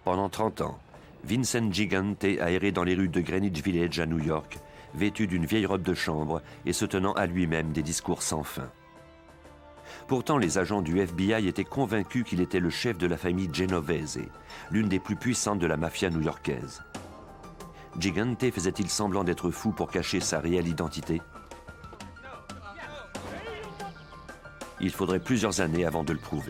Pendant 30 ans, Vincent Gigante a erré dans les rues de Greenwich Village à New York, vêtu d'une vieille robe de chambre et se tenant à lui-même des discours sans fin. Pourtant, les agents du FBI étaient convaincus qu'il était le chef de la famille Genovese, l'une des plus puissantes de la mafia new-yorkaise. Gigante faisait-il semblant d'être fou pour cacher sa réelle identité? Il faudrait plusieurs années avant de le prouver.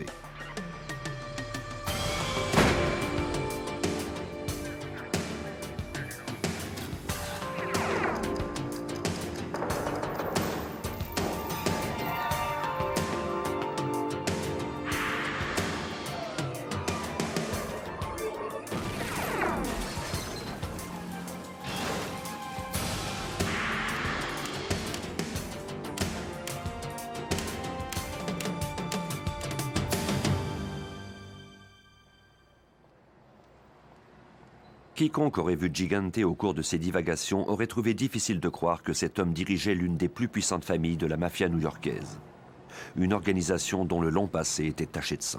Quiconque aurait vu Gigante au cours de ses divagations aurait trouvé difficile de croire que cet homme dirigeait l'une des plus puissantes familles de la mafia new-yorkaise. Une organisation dont le long passé était taché de sang.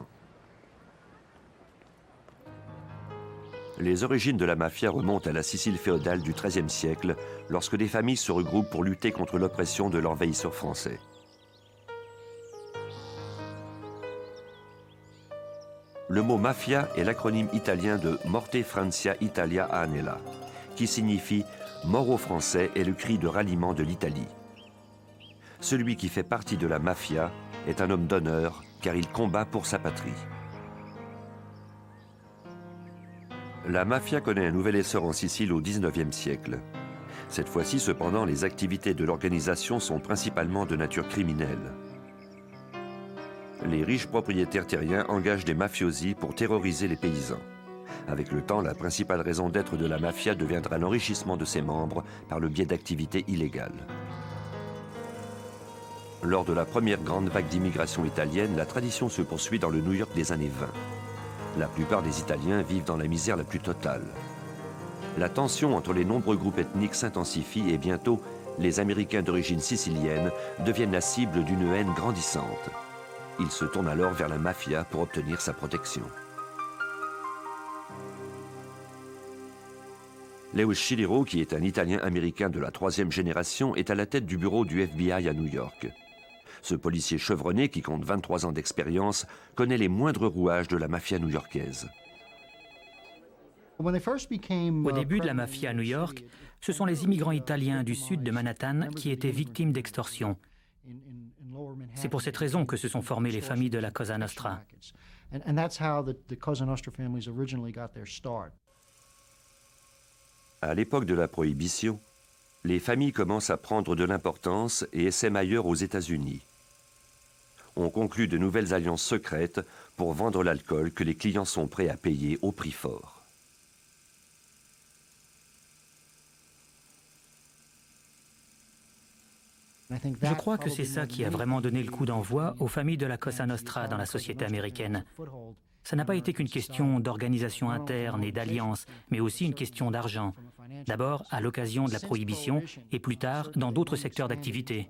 Les origines de la mafia remontent à la Sicile féodale du XIIIe siècle, lorsque des familles se regroupent pour lutter contre l'oppression de l'envahisseur français. Le mot mafia est l'acronyme italien de Morte Francia Italia Anela, qui signifie « mort aux Français » est le cri de ralliement de l'Italie. Celui qui fait partie de la mafia est un homme d'honneur car il combat pour sa patrie. La mafia connaît un nouvel essor en Sicile au XIXe siècle. Cette fois-ci, cependant, les activités de l'organisation sont principalement de nature criminelle. Les riches propriétaires terriens engagent des mafiosi pour terroriser les paysans. Avec le temps, la principale raison d'être de la mafia deviendra l'enrichissement de ses membres par le biais d'activités illégales. Lors de la première grande vague d'immigration italienne, la tradition se poursuit dans le New York des années 20. La plupart des Italiens vivent dans la misère la plus totale. La tension entre les nombreux groupes ethniques s'intensifie et bientôt, les Américains d'origine sicilienne deviennent la cible d'une haine grandissante. Il se tourne alors vers la mafia pour obtenir sa protection. Leo Scilero, qui est un Italien-Américain de la troisième génération, est à la tête du bureau du FBI à New York. Ce policier chevronné, qui compte 23 ans d'expérience, connaît les moindres rouages de la mafia new-yorkaise. Au début de la mafia à New York, ce sont les immigrants italiens du sud de Manhattan qui étaient victimes d'extorsion. C'est pour cette raison que se sont formées les familles de la Cosa Nostra. À l'époque de la Prohibition, les familles commencent à prendre de l'importance et essaiment ailleurs aux États-Unis. On conclut de nouvelles alliances secrètes pour vendre l'alcool que les clients sont prêts à payer au prix fort. Je crois que c'est ça qui a vraiment donné le coup d'envoi aux familles de la Cosa Nostra dans la société américaine. Ça n'a pas été qu'une question d'organisation interne et d'alliance, mais aussi une question d'argent. D'abord à l'occasion de la Prohibition et plus tard dans d'autres secteurs d'activité.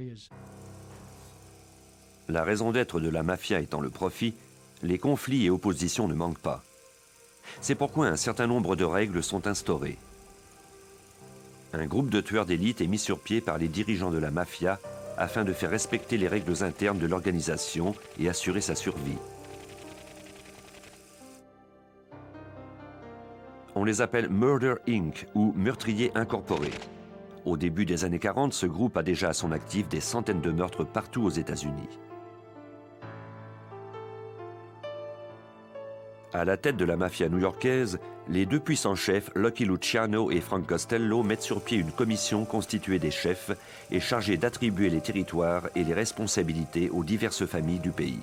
La raison d'être de la mafia étant le profit, les conflits et oppositions ne manquent pas. C'est pourquoi un certain nombre de règles sont instaurées. Un groupe de tueurs d'élite est mis sur pied par les dirigeants de la mafia afin de faire respecter les règles internes de l'organisation et assurer sa survie. On les appelle Murder Inc. ou Meurtriers Incorporés. Au début des années 40, ce groupe a déjà à son actif des centaines de meurtres partout aux États-Unis. À la tête de la mafia new-yorkaise, les deux puissants chefs, Lucky Luciano et Frank Costello, mettent sur pied une commission constituée des chefs et chargée d'attribuer les territoires et les responsabilités aux diverses familles du pays.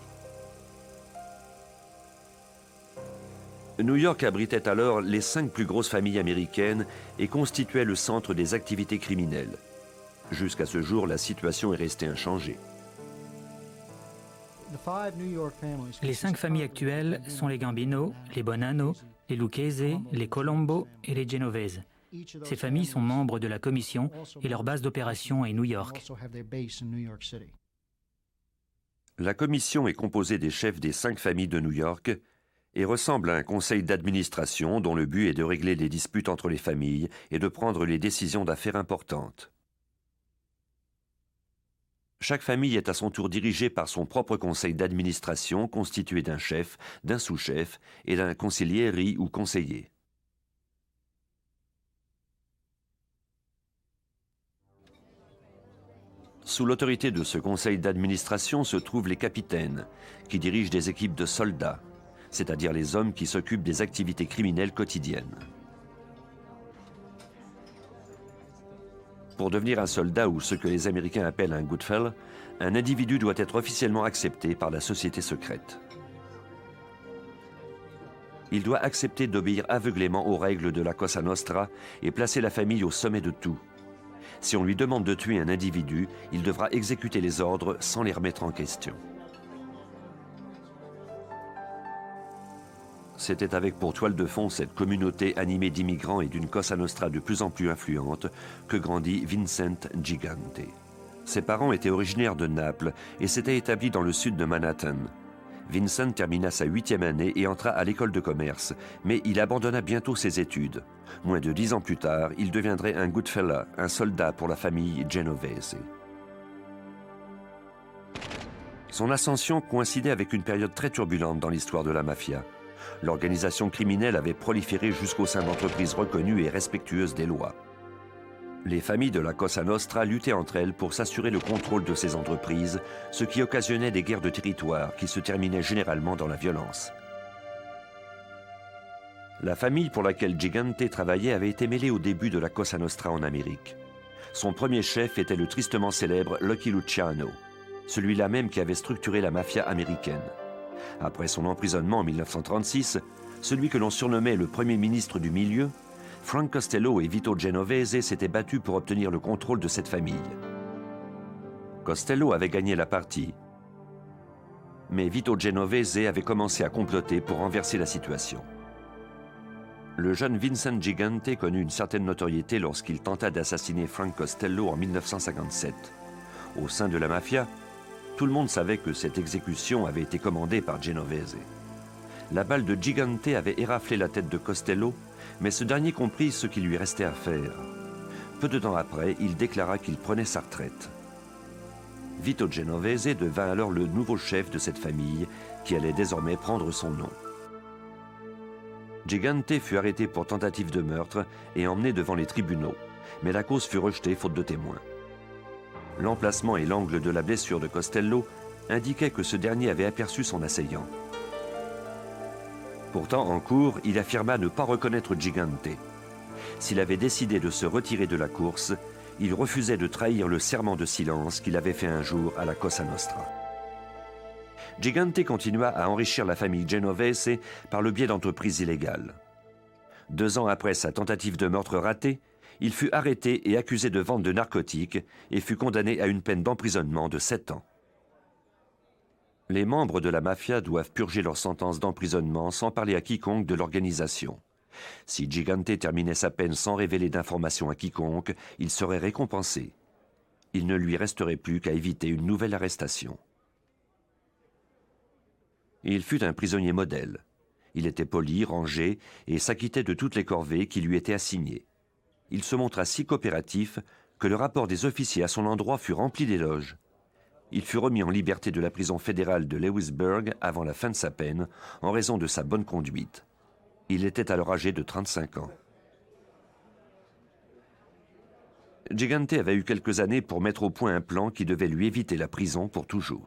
New York abritait alors les 5 plus grosses familles américaines et constituait le centre des activités criminelles. Jusqu'à ce jour, la situation est restée inchangée. Les 5 familles actuelles sont les Gambino, les Bonanno, les Lucchese, les Colombo et les Genovese. Ces familles sont membres de la commission et leur base d'opération est New York. La commission est composée des chefs des 5 familles de New York et ressemble à un conseil d'administration dont le but est de régler les disputes entre les familles et de prendre les décisions d'affaires importantes. Chaque famille est à son tour dirigée par son propre conseil d'administration constitué d'un chef, d'un sous-chef et d'un consigliere ou conseiller. Sous l'autorité de ce conseil d'administration se trouvent les capitaines, qui dirigent des équipes de soldats, c'est-à-dire les hommes qui s'occupent des activités criminelles quotidiennes. Pour devenir un soldat ou ce que les Américains appellent un Goodfellow, un individu doit être officiellement accepté par la société secrète. Il doit accepter d'obéir aveuglément aux règles de la Cosa Nostra et placer la famille au sommet de tout. Si on lui demande de tuer un individu, il devra exécuter les ordres sans les remettre en question. C'était avec pour toile de fond cette communauté animée d'immigrants et d'une Cosa Nostra de plus en plus influente que grandit Vincent Gigante. Ses parents étaient originaires de Naples et s'étaient établis dans le sud de Manhattan. Vincent termina sa 8e année et entra à l'école de commerce, mais il abandonna bientôt ses études. Moins de 10 ans plus tard, il deviendrait un Goodfellow, un soldat pour la famille Genovese. Son ascension coïncidait avec une période très turbulente dans l'histoire de la mafia. L'organisation criminelle avait proliféré jusqu'au sein d'entreprises reconnues et respectueuses des lois. Les familles de la Cosa Nostra luttaient entre elles pour s'assurer le contrôle de ces entreprises, ce qui occasionnait des guerres de territoire qui se terminaient généralement dans la violence. La famille pour laquelle Gigante travaillait avait été mêlée au début de la Cosa Nostra en Amérique. Son premier chef était le tristement célèbre Lucky Luciano, celui-là même qui avait structuré la mafia américaine. Après son emprisonnement en 1936, celui que l'on surnommait le premier ministre du milieu, Frank Costello et Vito Genovese s'étaient battus pour obtenir le contrôle de cette famille. Costello avait gagné la partie, mais Vito Genovese avait commencé à comploter pour renverser la situation. Le jeune Vincent Gigante connut une certaine notoriété lorsqu'il tenta d'assassiner Frank Costello en 1957. Au sein de la mafia, tout le monde savait que cette exécution avait été commandée par Genovese. La balle de Gigante avait éraflé la tête de Costello, mais ce dernier comprit ce qu'il lui restait à faire. Peu de temps après, il déclara qu'il prenait sa retraite. Vito Genovese devint alors le nouveau chef de cette famille, qui allait désormais prendre son nom. Gigante fut arrêté pour tentative de meurtre et emmené devant les tribunaux, mais la cause fut rejetée faute de témoins. L'emplacement et l'angle de la blessure de Costello indiquaient que ce dernier avait aperçu son assaillant. Pourtant, en cour, il affirma ne pas reconnaître Gigante. S'il avait décidé de se retirer de la course, il refusait de trahir le serment de silence qu'il avait fait un jour à la Cosa Nostra. Gigante continua à enrichir la famille Genovese par le biais d'entreprises illégales. 2 ans après sa tentative de meurtre ratée, il fut arrêté et accusé de vente de narcotiques et fut condamné à une peine d'emprisonnement de 7 ans. Les membres de la mafia doivent purger leur sentence d'emprisonnement sans parler à quiconque de l'organisation. Si Gigante terminait sa peine sans révéler d'informations à quiconque, il serait récompensé. Il ne lui resterait plus qu'à éviter une nouvelle arrestation. Il fut un prisonnier modèle. Il était poli, rangé et s'acquittait de toutes les corvées qui lui étaient assignées. Il se montra si coopératif que le rapport des officiers à son endroit fut rempli d'éloges. Il fut remis en liberté de la prison fédérale de Lewisburg avant la fin de sa peine, en raison de sa bonne conduite. Il était alors âgé de 35 ans. Gigante avait eu quelques années pour mettre au point un plan qui devait lui éviter la prison pour toujours.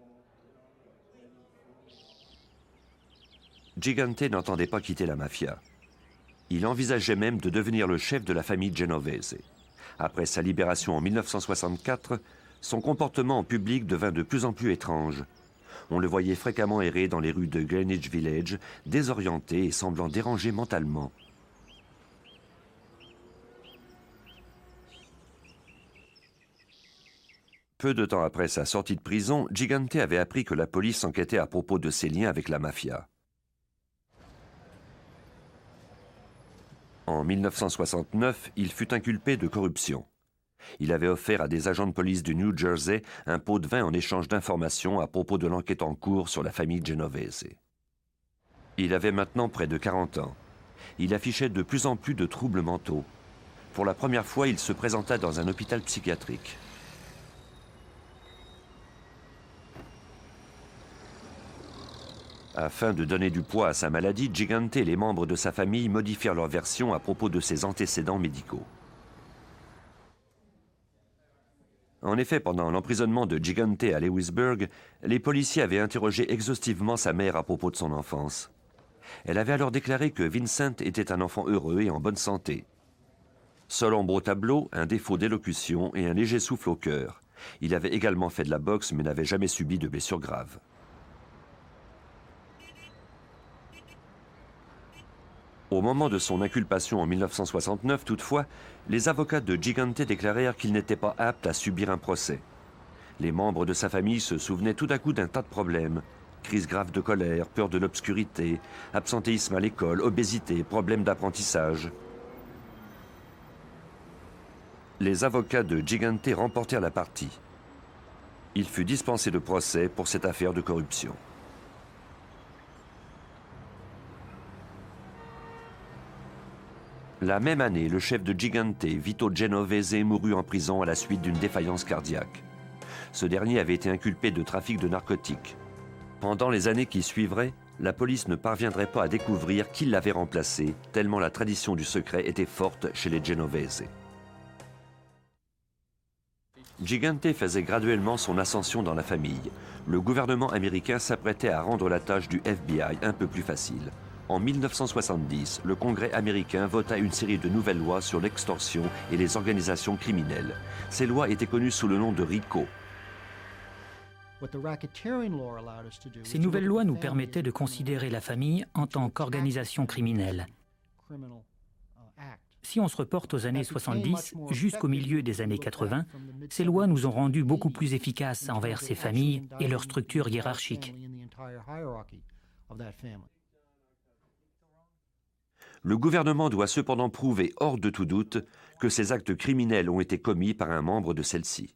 Gigante n'entendait pas quitter la mafia. Il envisageait même de devenir le chef de la famille Genovese. Après sa libération en 1964, son comportement en public devint de plus en plus étrange. On le voyait fréquemment errer dans les rues de Greenwich Village, désorienté et semblant dérangé mentalement. Peu de temps après sa sortie de prison, Gigante avait appris que la police enquêtait à propos de ses liens avec la mafia. En 1969, il fut inculpé de corruption. Il avait offert à des agents de police du New Jersey un pot de vin en échange d'informations à propos de l'enquête en cours sur la famille Genovese. Il avait maintenant près de 40 ans. Il affichait de plus en plus de troubles mentaux. Pour la première fois, il se présenta dans un hôpital psychiatrique. Afin de donner du poids à sa maladie, Gigante et les membres de sa famille modifièrent leur version à propos de ses antécédents médicaux. En effet, pendant l'emprisonnement de Gigante à Lewisburg, les policiers avaient interrogé exhaustivement sa mère à propos de son enfance. Elle avait alors déclaré que Vincent était un enfant heureux et en bonne santé. Seul ombre au tableau, un défaut d'élocution et un léger souffle au cœur. Il avait également fait de la boxe mais n'avait jamais subi de blessures graves. Au moment de son inculpation en 1969, toutefois, les avocats de Gigante déclarèrent qu'il n'était pas apte à subir un procès. Les membres de sa famille se souvenaient tout à coup d'un tas de problèmes. Crise grave de colère, peur de l'obscurité, absentéisme à l'école, obésité, problèmes d'apprentissage. Les avocats de Gigante remportèrent la partie. Il fut dispensé de procès pour cette affaire de corruption. La même année, le chef de Gigante, Vito Genovese, mourut en prison à la suite d'une défaillance cardiaque. Ce dernier avait été inculpé de trafic de narcotiques. Pendant les années qui suivraient, la police ne parviendrait pas à découvrir qui l'avait remplacé, tellement la tradition du secret était forte chez les Genovese. Gigante faisait graduellement son ascension dans la famille. Le gouvernement américain s'apprêtait à rendre la tâche du FBI un peu plus facile. En 1970, le Congrès américain vota une série de nouvelles lois sur l'extorsion et les organisations criminelles. Ces lois étaient connues sous le nom de RICO. Ces nouvelles lois nous permettaient de considérer la famille en tant qu'organisation criminelle. Si on se reporte aux années 70 jusqu'au milieu des années 80, ces lois nous ont rendus beaucoup plus efficaces envers ces familles et leurs structures hiérarchiques. Le gouvernement doit cependant prouver hors de tout doute que ces actes criminels ont été commis par un membre de celle-ci.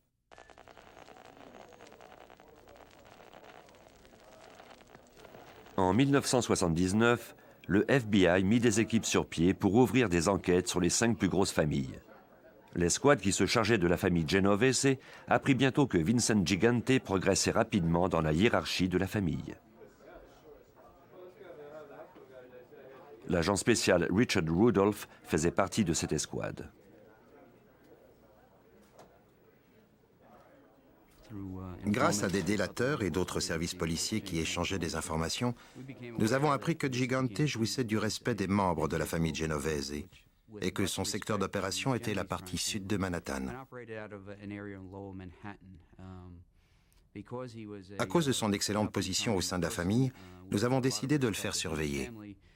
En 1979, le FBI mit des équipes sur pied pour ouvrir des enquêtes sur les 5 plus grosses familles. L'escouade qui se chargeait de la famille Genovese apprit bientôt que Vincent Gigante progressait rapidement dans la hiérarchie de la famille. L'agent spécial Richard Rudolph faisait partie de cette escouade. Grâce à des délateurs et d'autres services policiers qui échangeaient des informations, nous avons appris que Gigante jouissait du respect des membres de la famille Genovese et que son secteur d'opération était la partie sud de Manhattan. À cause de son excellente position au sein de la famille, nous avons décidé de le faire surveiller.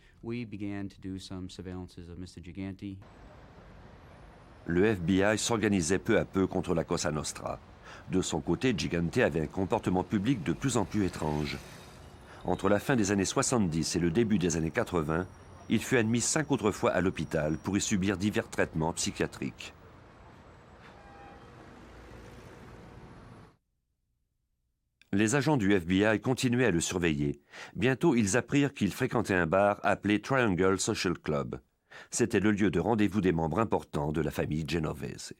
Le FBI s'organisait peu à peu contre la Cosa Nostra. De son côté, Gigante avait un comportement public de plus en plus étrange. Entre la fin des années 70 et le début des années 80, il fut admis 5 autres fois à l'hôpital pour y subir divers traitements psychiatriques. Les agents du FBI continuaient à le surveiller. Bientôt, ils apprirent qu'il fréquentait un bar appelé Triangle Social Club. C'était le lieu de rendez-vous des membres importants de la famille Genovese.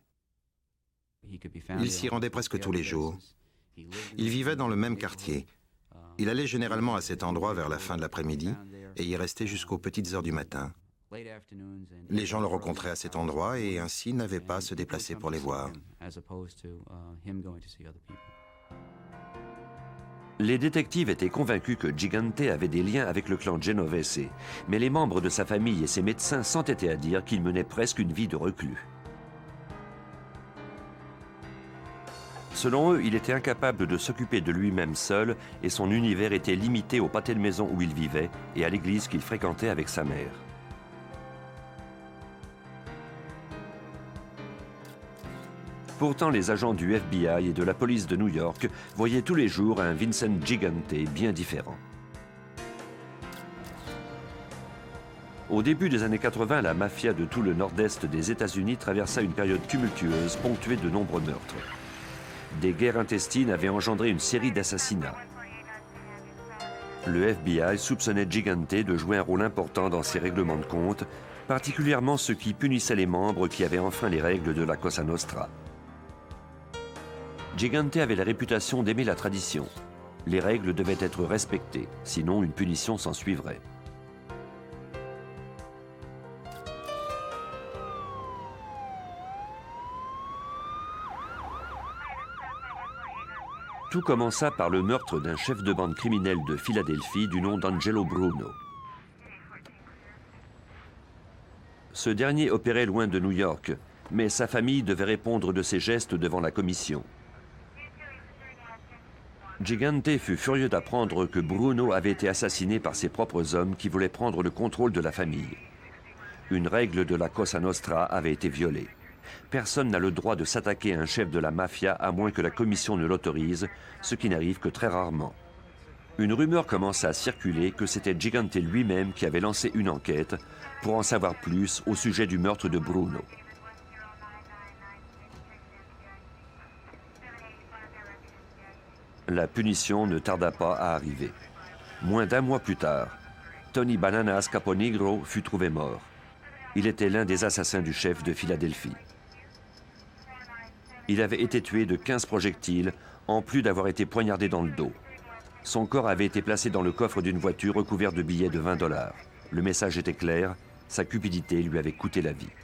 Il s'y rendait presque tous les jours. Il vivait dans le même quartier. Il allait généralement à cet endroit vers la fin de l'après-midi et y restait jusqu'aux petites heures du matin. Les gens le rencontraient à cet endroit et ainsi n'avaient pas à se déplacer pour les voir. Les détectives étaient convaincus que Gigante avait des liens avec le clan Genovese, mais les membres de sa famille et ses médecins s'entêtaient à dire qu'il menait presque une vie de reclus. Selon eux, il était incapable de s'occuper de lui-même seul et son univers était limité au pâté de maison où il vivait et à l'église qu'il fréquentait avec sa mère. Pourtant, les agents du FBI et de la police de New York voyaient tous les jours un Vincent Gigante bien différent. Au début des années 80, la mafia de tout le nord-est des États-Unis traversa une période tumultueuse ponctuée de nombreux meurtres. Des guerres intestines avaient engendré une série d'assassinats. Le FBI soupçonnait Gigante de jouer un rôle important dans ces règlements de compte, particulièrement ceux qui punissaient les membres qui avaient enfreint les règles de la Cosa Nostra. Gigante avait la réputation d'aimer la tradition. Les règles devaient être respectées, sinon une punition s'en suivrait. Tout commença par le meurtre d'un chef de bande criminelle de Philadelphie du nom d'Angelo Bruno. Ce dernier opérait loin de New York, mais sa famille devait répondre de ses gestes devant la commission. Gigante fut furieux d'apprendre que Bruno avait été assassiné par ses propres hommes qui voulaient prendre le contrôle de la famille. Une règle de la Cosa Nostra avait été violée. Personne n'a le droit de s'attaquer à un chef de la mafia à moins que la commission ne l'autorise, ce qui n'arrive que très rarement. Une rumeur commença à circuler que c'était Gigante lui-même qui avait lancé une enquête pour en savoir plus au sujet du meurtre de Bruno. La punition ne tarda pas à arriver. Moins d'un mois plus tard, Tony Bananas Caponigro fut trouvé mort. Il était l'un des assassins du chef de Philadelphie. Il avait été tué de 15 projectiles, en plus d'avoir été poignardé dans le dos. Son corps avait été placé dans le coffre d'une voiture recouvert de billets de $20. Le message était clair, sa cupidité lui avait coûté la vie.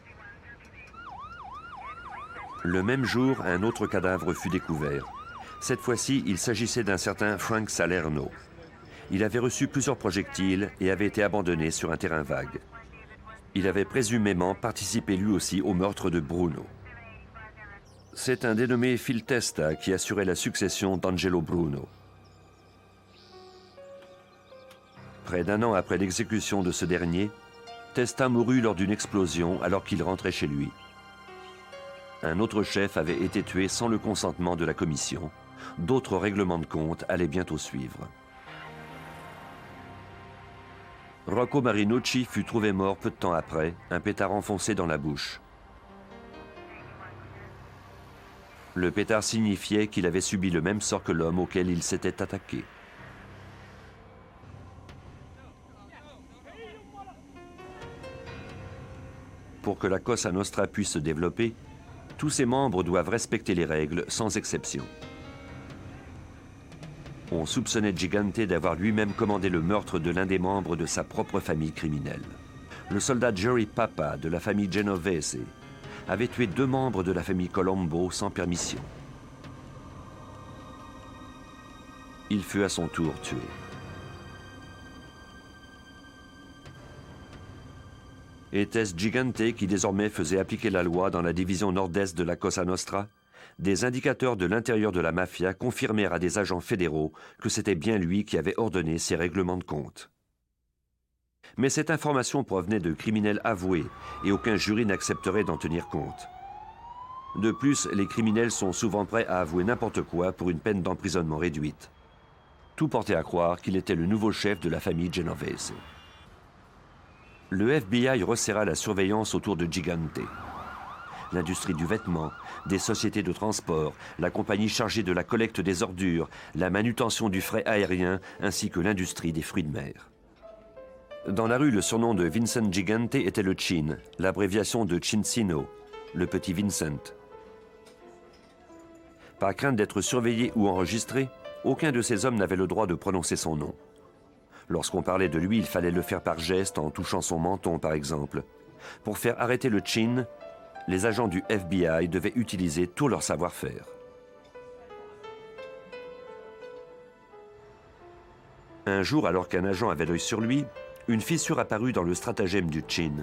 Le même jour, un autre cadavre fut découvert. Cette fois-ci, il s'agissait d'un certain Frank Salerno. Il avait reçu plusieurs projectiles et avait été abandonné sur un terrain vague. Il avait présumément participé lui aussi au meurtre de Bruno. C'est un dénommé Phil Testa qui assurait la succession d'Angelo Bruno. Près d'un an après l'exécution de ce dernier, Testa mourut lors d'une explosion alors qu'il rentrait chez lui. Un autre chef avait été tué sans le consentement de la commission. D'autres règlements de compte allaient bientôt suivre. Rocco Marinucci fut trouvé mort peu de temps après, un pétard enfoncé dans la bouche. Le pétard signifiait qu'il avait subi le même sort que l'homme auquel il s'était attaqué. Pour que la Cosa Nostra puisse se développer, tous ses membres doivent respecter les règles sans exception. On soupçonnait Gigante d'avoir lui-même commandé le meurtre de l'un des membres de sa propre famille criminelle. Le soldat Jerry Papa de la famille Genovese avait tué 2 membres de la famille Colombo sans permission. Il fut à son tour tué. Était-ce Gigante qui désormais faisait appliquer la loi dans la division nord-est de la Cosa Nostra? Des indicateurs de l'intérieur de la mafia confirmèrent à des agents fédéraux que c'était bien lui qui avait ordonné ces règlements de compte. Mais cette information provenait de criminels avoués et aucun jury n'accepterait d'en tenir compte. De plus, les criminels sont souvent prêts à avouer n'importe quoi pour une peine d'emprisonnement réduite. Tout portait à croire qu'il était le nouveau chef de la famille Genovese. Le FBI resserra la surveillance autour de Gigante. L'industrie du vêtement, des sociétés de transport, la compagnie chargée de la collecte des ordures, la manutention du fret aérien, ainsi que l'industrie des fruits de mer. Dans la rue, le surnom de Vincent Gigante était le Chin, l'abréviation de Cincino, le petit Vincent. Par crainte d'être surveillé ou enregistré, aucun de ces hommes n'avait le droit de prononcer son nom. Lorsqu'on parlait de lui, il fallait le faire par geste, en touchant son menton par exemple. Pour faire arrêter le Chin, les agents du FBI devaient utiliser tout leur savoir-faire. Un jour, alors qu'un agent avait l'œil sur lui, une fissure apparut dans le stratagème du Chin.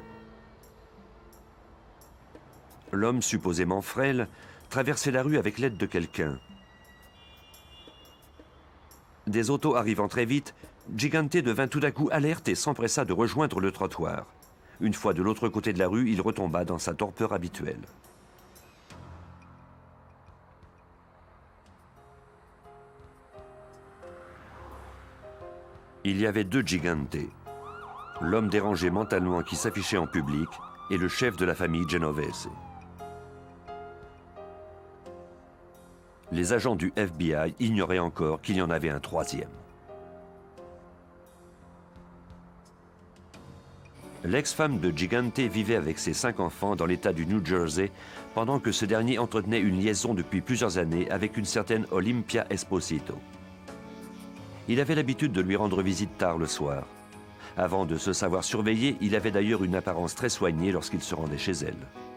L'homme, supposément frêle, traversait la rue avec l'aide de quelqu'un. Des autos arrivant très vite, Gigante devint tout d'un coup alerte et s'empressa de rejoindre le trottoir. Une fois de l'autre côté de la rue, il retomba dans sa torpeur habituelle. Il y avait 2 Gigante. L'homme dérangé mentalement qui s'affichait en public et le chef de la famille Genovese. Les agents du FBI ignoraient encore qu'il y en avait un 3e. L'ex-femme de Gigante vivait avec ses 5 enfants dans l'État du New Jersey pendant que ce dernier entretenait une liaison depuis plusieurs années avec une certaine Olympia Esposito. Il avait l'habitude de lui rendre visite tard le soir. Avant de se savoir surveillé, il avait d'ailleurs une apparence très soignée lorsqu'il se rendait chez elle.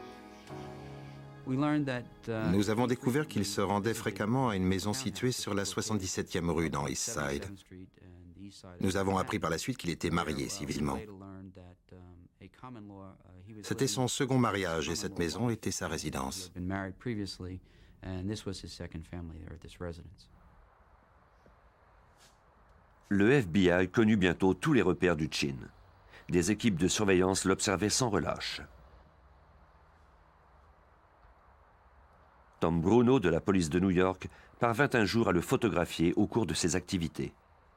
Nous avons découvert qu'il se rendait fréquemment à une maison située sur la 77e rue dans East Side. Nous avons appris par la suite qu'il était marié civilement. C'était son second mariage et cette maison était sa résidence. Le FBI connut bientôt tous les repères du Chin. Des équipes de surveillance l'observaient sans relâche. Tom Bruno de la police de New York parvint un jour à le photographier au cours de ses activités.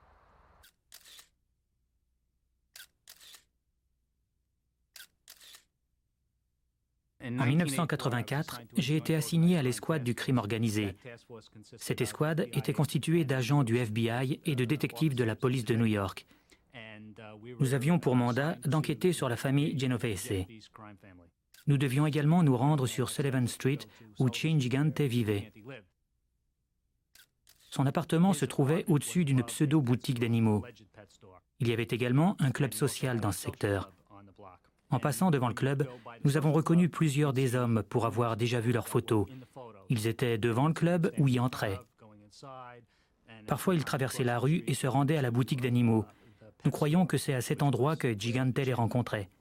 En 1984, j'ai été assigné à l'escouade du crime organisé. Cette escouade était constituée d'agents du FBI et de détectives de la police de New York. Nous avions pour mandat d'enquêter sur la famille Genovese. Nous devions également nous rendre sur Sullivan Street, où Chin Gigante vivait. Son appartement se trouvait au-dessus d'une pseudo-boutique d'animaux. Il y avait également un club social dans ce secteur. En passant devant le club, nous avons reconnu plusieurs des hommes pour avoir déjà vu leurs photos. Ils étaient devant le club ou y entraient. Parfois, ils traversaient la rue et se rendaient à la boutique d'animaux. Nous croyons que c'est à cet endroit que Gigante les rencontrait.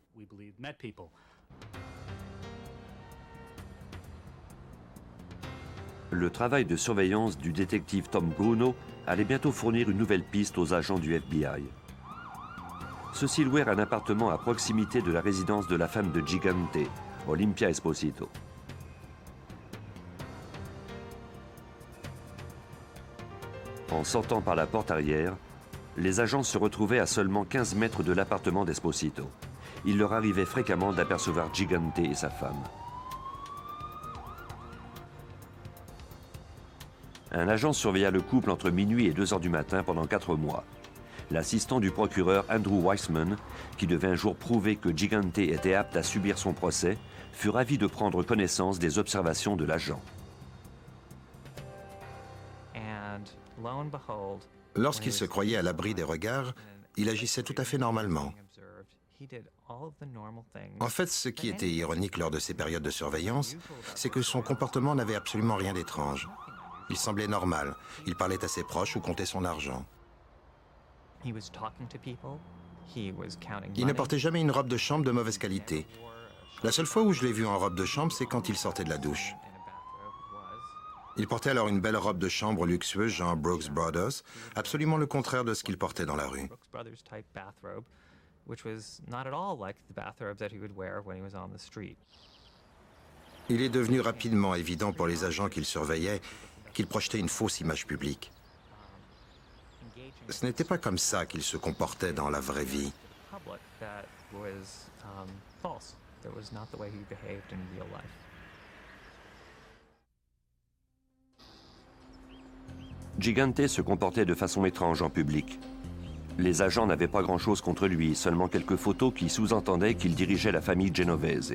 Le travail de surveillance du détective Tom Bruno allait bientôt fournir une nouvelle piste aux agents du FBI. Ceux-ci louèrent un appartement à proximité de la résidence de la femme de Gigante, Olympia Esposito. En sortant par la porte arrière, les agents se retrouvaient à seulement 15 mètres de l'appartement d'Esposito. Il leur arrivait fréquemment d'apercevoir Gigante et sa femme. Un agent surveilla le couple entre minuit et 2 heures du matin pendant 4 mois. L'assistant du procureur Andrew Weissman, qui devait un jour prouver que Gigante était apte à subir son procès, fut ravi de prendre connaissance des observations de l'agent. Lorsqu'il se croyait à l'abri des regards, il agissait tout à fait normalement. En fait, ce qui était ironique lors de ces périodes de surveillance, c'est que son comportement n'avait absolument rien d'étrange. Il semblait normal. Il parlait à ses proches ou comptait son argent. Il ne portait jamais une robe de chambre de mauvaise qualité. La seule fois où je l'ai vu en robe de chambre, c'est quand il sortait de la douche. Il portait alors une belle robe de chambre luxueuse, genre Brooks Brothers, absolument le contraire de ce qu'il portait dans la rue. Il est devenu rapidement évident pour les agents qu'il surveillait qu'il projetait une fausse image publique. Ce n'était pas comme ça qu'il se comportait dans la vraie vie. Gigante se comportait de façon étrange en public. Les agents n'avaient pas grand-chose contre lui, seulement quelques photos qui sous-entendaient qu'il dirigeait la famille Genovese.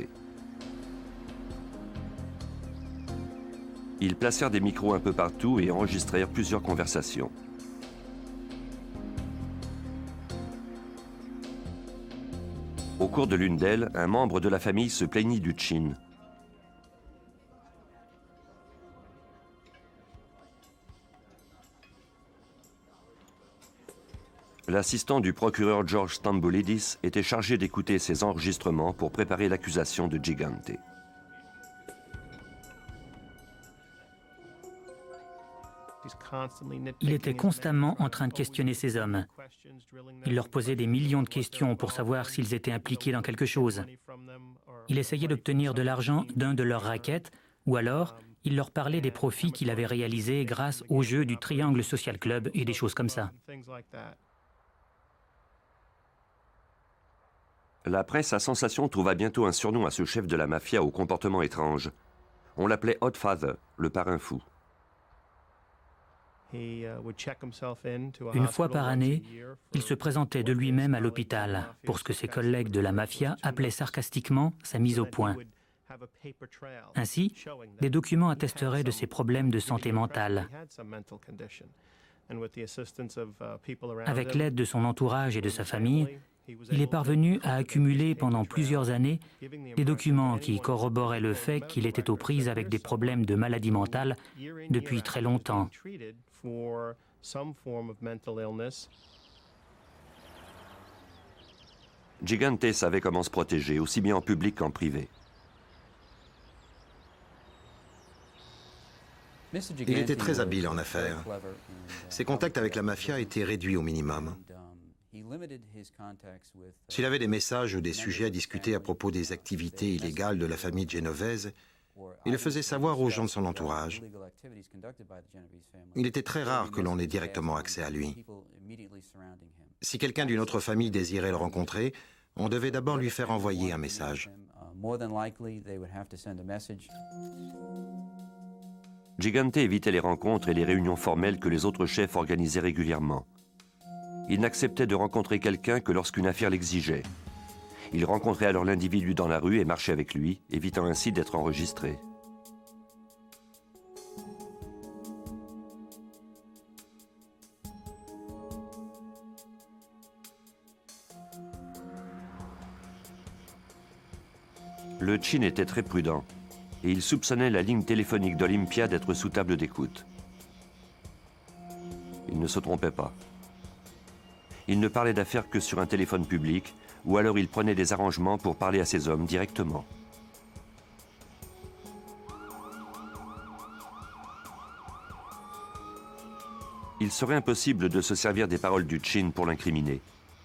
Ils placèrent des micros un peu partout et enregistrèrent plusieurs conversations. Au cours de l'une d'elles, un membre de la famille se plaignit du Chin. L'assistant du procureur George Stamboulidis était chargé d'écouter ces enregistrements pour préparer l'accusation de Gigante. Il était constamment en train de questionner ces hommes. Il leur posait des millions de questions pour savoir s'ils étaient impliqués dans quelque chose. Il essayait d'obtenir de l'argent d'un de leurs rackets, ou alors il leur parlait des profits qu'il avait réalisés grâce au jeu du Triangle Social Club et des choses comme ça. La presse à sensation trouva bientôt un surnom à ce chef de la mafia au comportement étrange. On l'appelait Odd Father, le parrain fou. Une fois par année, il se présentait de lui-même à l'hôpital pour ce que ses collègues de la mafia appelaient sarcastiquement sa mise au point. Ainsi, des documents attesteraient de ses problèmes de santé mentale. Avec l'aide de son entourage et de sa famille, il est parvenu à accumuler pendant plusieurs années des documents qui corroboraient le fait qu'il était aux prises avec des problèmes de maladie mentale depuis très longtemps. Gigante savait comment se protéger, aussi bien en public qu'en privé. Il était très habile en affaires. Ses contacts avec la mafia étaient réduits au minimum. S'il avait des messages ou des sujets à discuter à propos des activités illégales de la famille Genovese, il le faisait savoir aux gens de son entourage. Il était très rare que l'on ait directement accès à lui. Si quelqu'un d'une autre famille désirait le rencontrer, on devait d'abord lui faire envoyer un message. Gigante évitait les rencontres et les réunions formelles que les autres chefs organisaient régulièrement. Il n'acceptait de rencontrer quelqu'un que lorsqu'une affaire l'exigeait. Il rencontrait alors l'individu dans la rue et marchait avec lui, évitant ainsi d'être enregistré. Le Chin était très prudent et il soupçonnait la ligne téléphonique d'Olympia d'être sous table d'écoute. Il ne se trompait pas. Il ne parlait d'affaires que sur un téléphone public, ou alors il prenait des arrangements pour parler à ses hommes directement. Il serait impossible de se servir des paroles du Chin pour l'incriminer.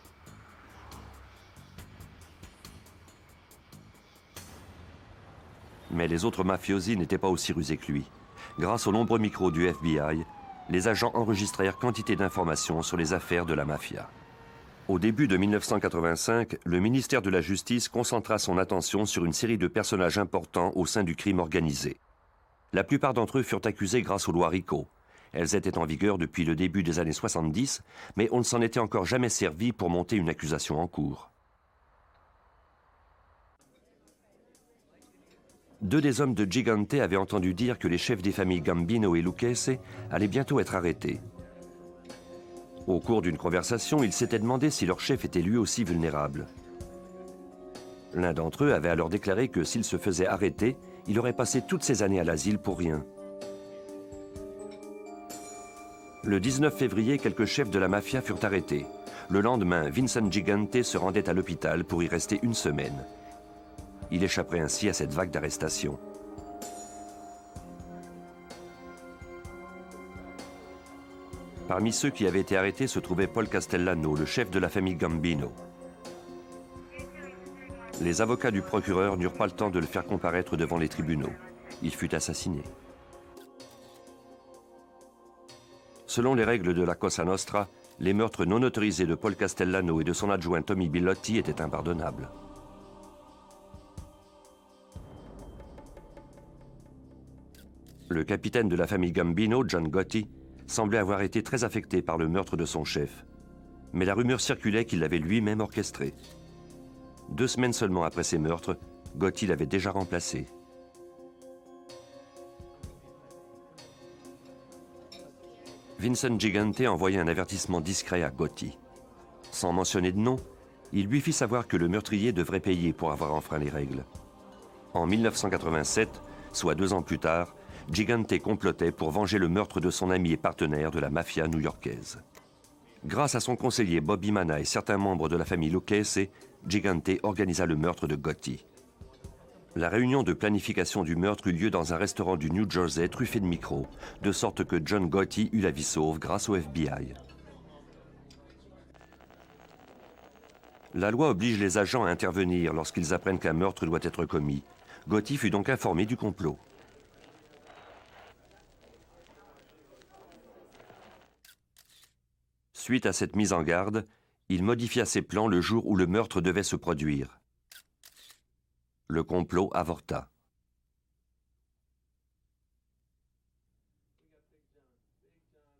Mais les autres mafiosi n'étaient pas aussi rusés que lui. Grâce aux nombreux micros du FBI, les agents enregistrèrent quantité d'informations sur les affaires de la mafia. Au début de 1985, le ministère de la Justice concentra son attention sur une série de personnages importants au sein du crime organisé. La plupart d'entre eux furent accusés grâce aux lois RICO. Elles étaient en vigueur depuis le début des années 70, mais on ne s'en était encore jamais servi pour monter une accusation en cours. Deux des hommes de Gigante avaient entendu dire que les chefs des familles Gambino et Lucchese allaient bientôt être arrêtés. Au cours d'une conversation, ils s'étaient demandé si leur chef était lui aussi vulnérable. L'un d'entre eux avait alors déclaré que s'il se faisait arrêter, il aurait passé toutes ces années à l'asile pour rien. Le 19 février, quelques chefs de la mafia furent arrêtés. Le lendemain, Vincent Gigante se rendait à l'hôpital pour y rester une semaine. Il échapperait ainsi à cette vague d'arrestations. Parmi ceux qui avaient été arrêtés se trouvait Paul Castellano, le chef de la famille Gambino. Les avocats du procureur n'eurent pas le temps de le faire comparaître devant les tribunaux. Il fut assassiné. Selon les règles de la Cosa Nostra, les meurtres non autorisés de Paul Castellano et de son adjoint Tommy Bilotti étaient impardonnables. Le capitaine de la famille Gambino, John Gotti, semblait avoir été très affecté par le meurtre de son chef. Mais la rumeur circulait qu'il l'avait lui-même orchestré. 2 semaines seulement après ces meurtres, Gotti l'avait déjà remplacé. Vincent Gigante envoya un avertissement discret à Gotti. Sans mentionner de nom, il lui fit savoir que le meurtrier devrait payer pour avoir enfreint les règles. En 1987, soit 2 ans plus tard, Gigante complotait pour venger le meurtre de son ami et partenaire de la mafia new-yorkaise. Grâce à son conseiller Bobby Manna et certains membres de la famille Lucchese, Gigante organisa le meurtre de Gotti. La réunion de planification du meurtre eut lieu dans un restaurant du New Jersey truffé de micros, de sorte que John Gotti eut la vie sauve grâce au FBI. La loi oblige les agents à intervenir lorsqu'ils apprennent qu'un meurtre doit être commis. Gotti fut donc informé du complot. Suite à cette mise en garde, il modifia ses plans le jour où le meurtre devait se produire. Le complot avorta.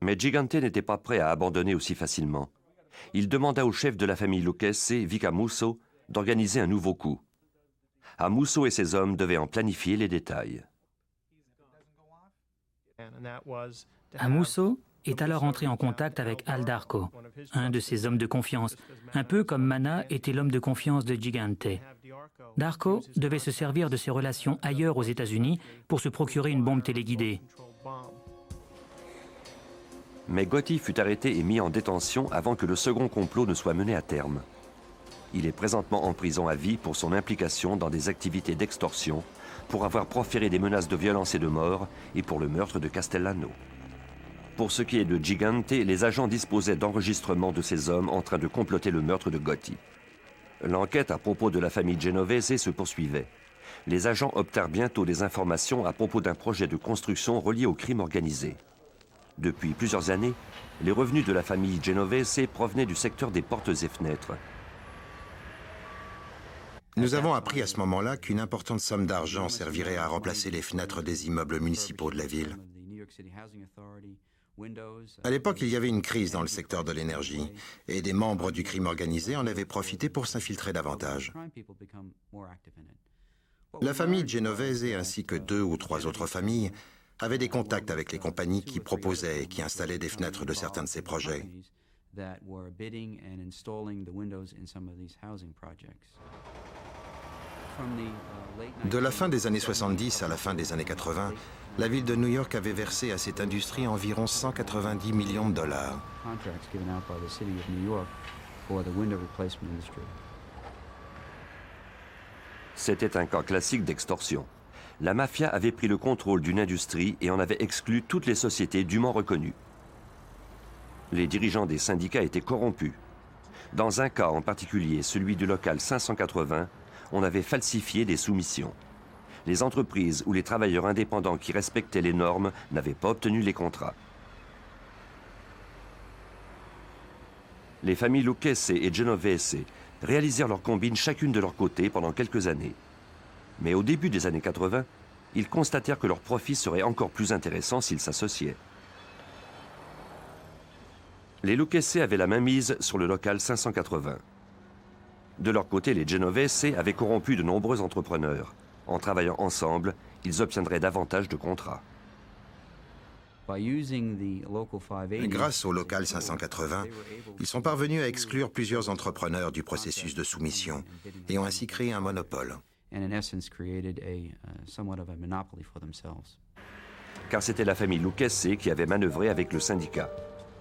Mais Gigante n'était pas prêt à abandonner aussi facilement. Il demanda au chef de la famille Lucchese, Vic Amuso, d'organiser un nouveau coup. Amuso et ses hommes devaient en planifier les détails. Amuso est alors entré en contact avec Al Darco, un de ses hommes de confiance, un peu comme Mana était l'homme de confiance de Gigante. Darco devait se servir de ses relations ailleurs aux États-Unis pour se procurer une bombe téléguidée. Mais Gotti fut arrêté et mis en détention avant que le second complot ne soit mené à terme. Il est présentement en prison à vie pour son implication dans des activités d'extorsion, pour avoir proféré des menaces de violence et de mort et pour le meurtre de Castellano. Pour ce qui est de Gigante, les agents disposaient d'enregistrements de ces hommes en train de comploter le meurtre de Gotti. L'enquête à propos de la famille Genovese se poursuivait. Les agents obtinrent bientôt des informations à propos d'un projet de construction relié au crime organisé. Depuis plusieurs années, les revenus de la famille Genovese provenaient du secteur des portes et fenêtres. Nous avons appris à ce moment-là qu'une importante somme d'argent servirait à remplacer les fenêtres des immeubles municipaux de la ville. À l'époque, il y avait une crise dans le secteur de l'énergie et des membres du crime organisé en avaient profité pour s'infiltrer davantage. La famille Genovese ainsi que 2 ou 3 autres familles avaient des contacts avec les compagnies qui proposaient et qui installaient des fenêtres de certains de ces projets. De la fin des années 70 à la fin des années 80, la ville de New York avait versé à cette industrie environ 190 millions de dollars. C'était un cas classique d'extorsion. La mafia avait pris le contrôle d'une industrie et en avait exclu toutes les sociétés dûment reconnues. Les dirigeants des syndicats étaient corrompus. Dans un cas en particulier, celui du local 580, on avait falsifié des soumissions. Les entreprises ou les travailleurs indépendants qui respectaient les normes n'avaient pas obtenu les contrats. Les familles Lucchese et Genovese réalisèrent leur combine chacune de leur côté pendant quelques années. Mais au début des années 80, ils constatèrent que leur profit serait encore plus intéressant s'ils s'associaient. Les Lucchese avaient la main mise sur le local 580. De leur côté, les Genovese avaient corrompu de nombreux entrepreneurs. En travaillant ensemble, ils obtiendraient davantage de contrats. Grâce au local 580, ils sont parvenus à exclure plusieurs entrepreneurs du processus de soumission et ont ainsi créé un monopole. Car c'était la famille Lucchese qui avait manœuvré avec le syndicat.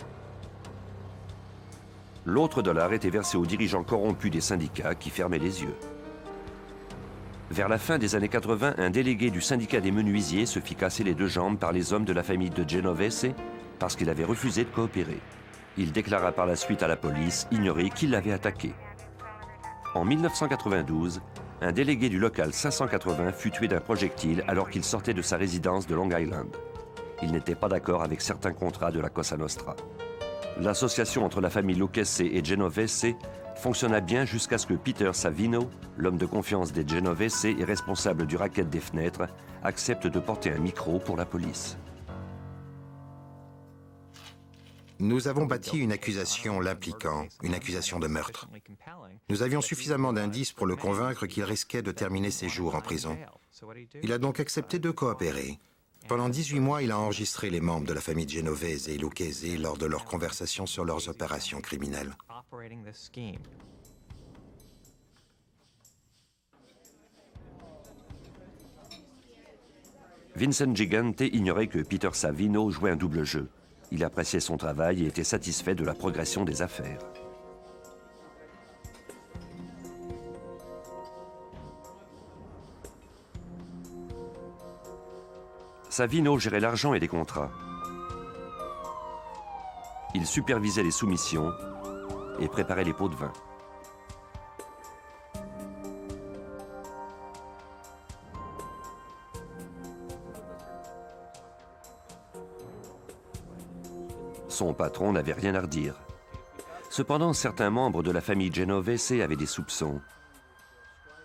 L'autre dollar était versé aux dirigeants corrompus des syndicats qui fermaient les yeux. Vers la fin des années 80, un délégué du syndicat des menuisiers se fit casser les 2 jambes par les hommes de la famille de Genovese parce qu'il avait refusé de coopérer. Il déclara par la suite à la police ignorer qui l'avait attaqué. En 1992, un délégué du local 580 fut tué d'un projectile alors qu'il sortait de sa résidence de Long Island. Il n'était pas d'accord avec certains contrats de la Cosa Nostra. L'association entre la famille Lucchese et Genovese fonctionna bien jusqu'à ce que Peter Savino, l'homme de confiance des Genovese et responsable du racket des fenêtres, accepte de porter un micro pour la police. Nous avons bâti une accusation l'impliquant, une accusation de meurtre. Nous avions suffisamment d'indices pour le convaincre qu'il risquait de terminer ses jours en prison. Il a donc accepté de coopérer. Pendant 18 mois, il a enregistré les membres de la famille Genovese et Lucchese lors de leurs conversations sur leurs opérations criminelles. Vincent Gigante ignorait que Peter Savino jouait un double jeu. Il appréciait son travail et était satisfait de la progression des affaires. Savino gérait l'argent et les contrats. Il supervisait les soumissions et préparait les pots de vin. Son patron n'avait rien à redire. Cependant, certains membres de la famille Genovese avaient des soupçons.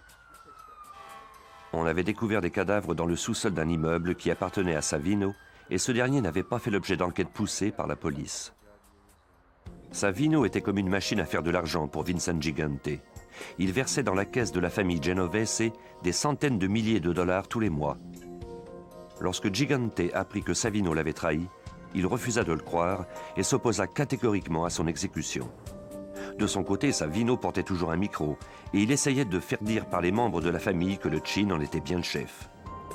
On avait découvert des cadavres dans le sous-sol d'un immeuble qui appartenait à Savino et ce dernier n'avait pas fait l'objet d'enquêtes poussées par la police. Savino était comme une machine à faire de l'argent pour Vincent Gigante. Il versait dans la caisse de la famille Genovese des centaines de milliers de dollars tous les mois. Lorsque Gigante apprit que Savino l'avait trahi, il refusa de le croire et s'opposa catégoriquement à son exécution. De son côté, Savino portait toujours un micro et il essayait de faire dire par les membres de la famille que le Chin en était bien le chef.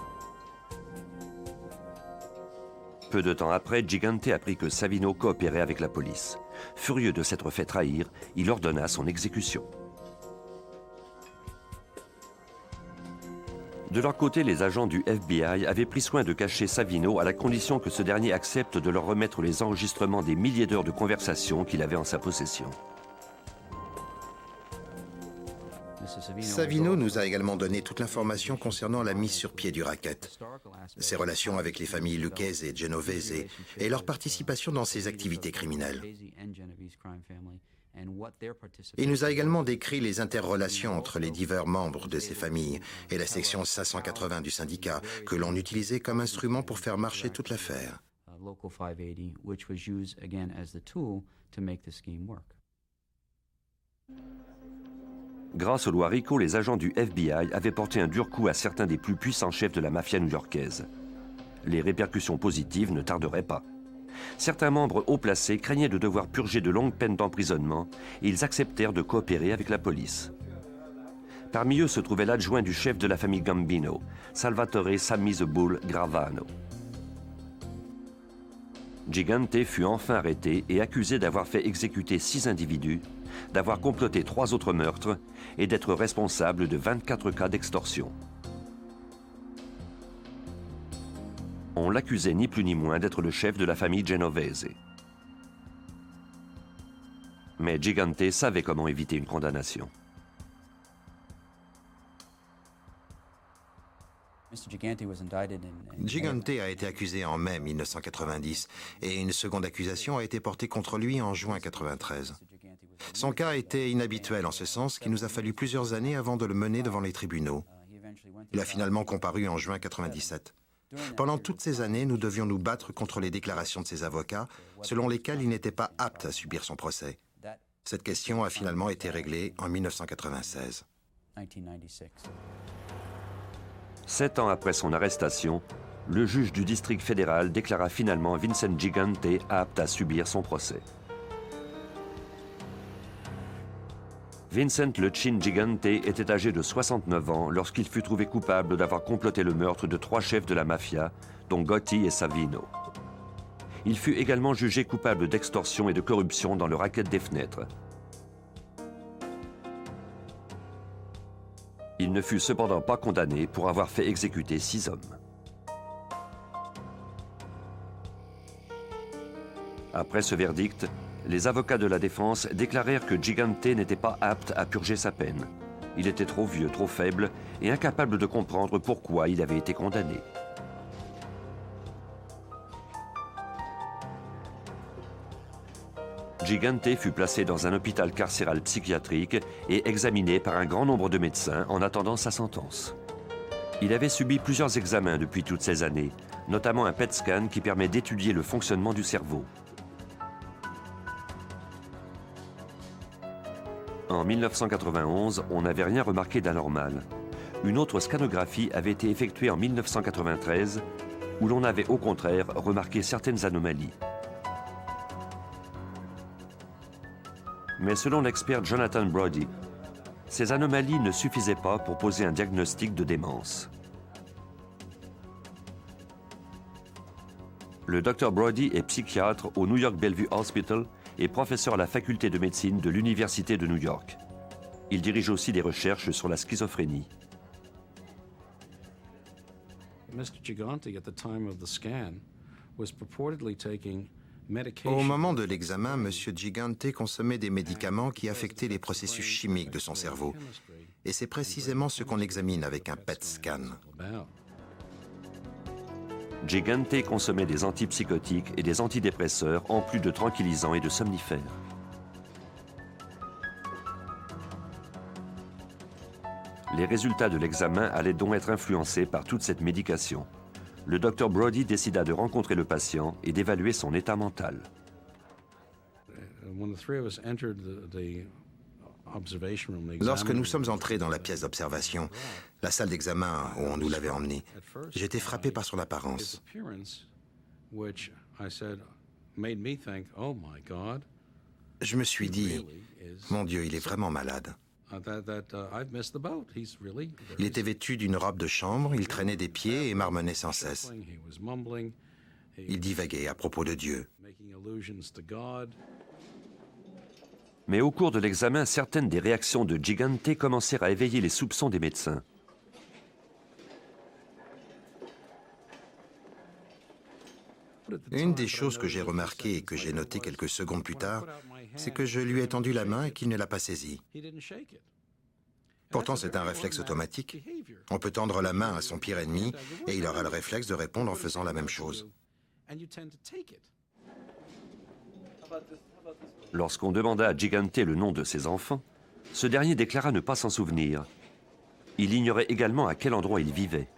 Peu de temps après, Gigante apprit que Savino coopérait avec la police. Furieux de s'être fait trahir, il ordonna son exécution. De leur côté, les agents du FBI avaient pris soin de cacher Savino à la condition que ce dernier accepte de leur remettre les enregistrements des milliers d'heures de conversation qu'il avait en sa possession. Savino nous a également donné toute l'information concernant la mise sur pied du racket, ses relations avec les familles Lucchese et Genovese et leur participation dans ces activités criminelles. Il nous a également décrit les interrelations entre les divers membres de ces familles et la section 580 du syndicat que l'on utilisait comme instrument pour faire marcher toute l'affaire. Grâce aux lois RICO, les agents du FBI avaient porté un dur coup à certains des plus puissants chefs de la mafia new-yorkaise. Les répercussions positives ne tarderaient pas. Certains membres haut placés craignaient de devoir purger de longues peines d'emprisonnement et ils acceptèrent de coopérer avec la police. Parmi eux se trouvait l'adjoint du chef de la famille Gambino, Salvatore Sammy the Bull Gravano. Gigante fut enfin arrêté et accusé d'avoir fait exécuter 6 individus, d'avoir comploté 3 autres meurtres et d'être responsable de 24 cas d'extorsion. On l'accusait ni plus ni moins d'être le chef de la famille Genovese. Mais Gigante savait comment éviter une condamnation. Gigante a été accusé en mai 1990 et une seconde accusation a été portée contre lui en juin 1993. Son cas était inhabituel en ce sens qu'il nous a fallu plusieurs années avant de le mener devant les tribunaux. Il a finalement comparu en juin 1997. Pendant toutes ces années, nous devions nous battre contre les déclarations de ses avocats, selon lesquelles il n'était pas apte à subir son procès. Cette question a finalement été réglée en 1996. 7 ans après son arrestation, le juge du district fédéral déclara finalement Vincent Gigante apte à subir son procès. Vincent le Chin Gigante était âgé de 69 ans lorsqu'il fut trouvé coupable d'avoir comploté le meurtre de 3 chefs de la mafia, dont Gotti et Savino. Il fut également jugé coupable d'extorsion et de corruption dans le racket des fenêtres. Il ne fut cependant pas condamné pour avoir fait exécuter 6 hommes. Après ce verdict, les avocats de la défense déclarèrent que Gigante n'était pas apte à purger sa peine. Il était trop vieux, trop faible et incapable de comprendre pourquoi il avait été condamné. Gigante fut placé dans un hôpital carcéral psychiatrique et examiné par un grand nombre de médecins en attendant sa sentence. Il avait subi plusieurs examens depuis toutes ces années, notamment un PET scan qui permet d'étudier le fonctionnement du cerveau. En 1991, on n'avait rien remarqué d'anormal. Une autre scanographie avait été effectuée en 1993, où l'on avait au contraire remarqué certaines anomalies. Mais selon l'expert Jonathan Brody, ces anomalies ne suffisaient pas pour poser un diagnostic de démence. Le Dr Brody est psychiatre au New York Bellevue Hospital et professeur à la faculté de médecine de l'Université de New York. Il dirige aussi des recherches sur la schizophrénie. Au moment de l'examen, M. Gigante consommait des médicaments qui affectaient les processus chimiques de son cerveau. Et c'est précisément ce qu'on examine avec un PET scan. Gigante consommait des antipsychotiques et des antidépresseurs en plus de tranquillisants et de somnifères. Les résultats de l'examen allaient donc être influencés par toute cette médication. le docteur Brody décida de rencontrer le patient et d'évaluer son état mental. Lorsque nous sommes entrés dans la pièce d'observation, la salle d'examen où on nous l'avait emmené, j'étais frappé par son apparence. Je me suis dit, mon Dieu, il est vraiment malade. Il était vêtu d'une robe de chambre, il traînait des pieds et marmonnait sans cesse. Il divaguait à propos de Dieu. Mais au cours de l'examen, certaines des réactions de Gigante commencèrent à éveiller les soupçons des médecins. Une des choses que j'ai remarquées et que j'ai notées quelques secondes plus tard, c'est que je lui ai tendu la main et qu'il ne l'a pas saisie. Pourtant, c'est un réflexe automatique. On peut tendre la main à son pire ennemi et il aura le réflexe de répondre en faisant la même chose. Lorsqu'on demanda à Gigante le nom de ses enfants, ce dernier déclara ne pas s'en souvenir. Il ignorait également à quel endroit il vivait.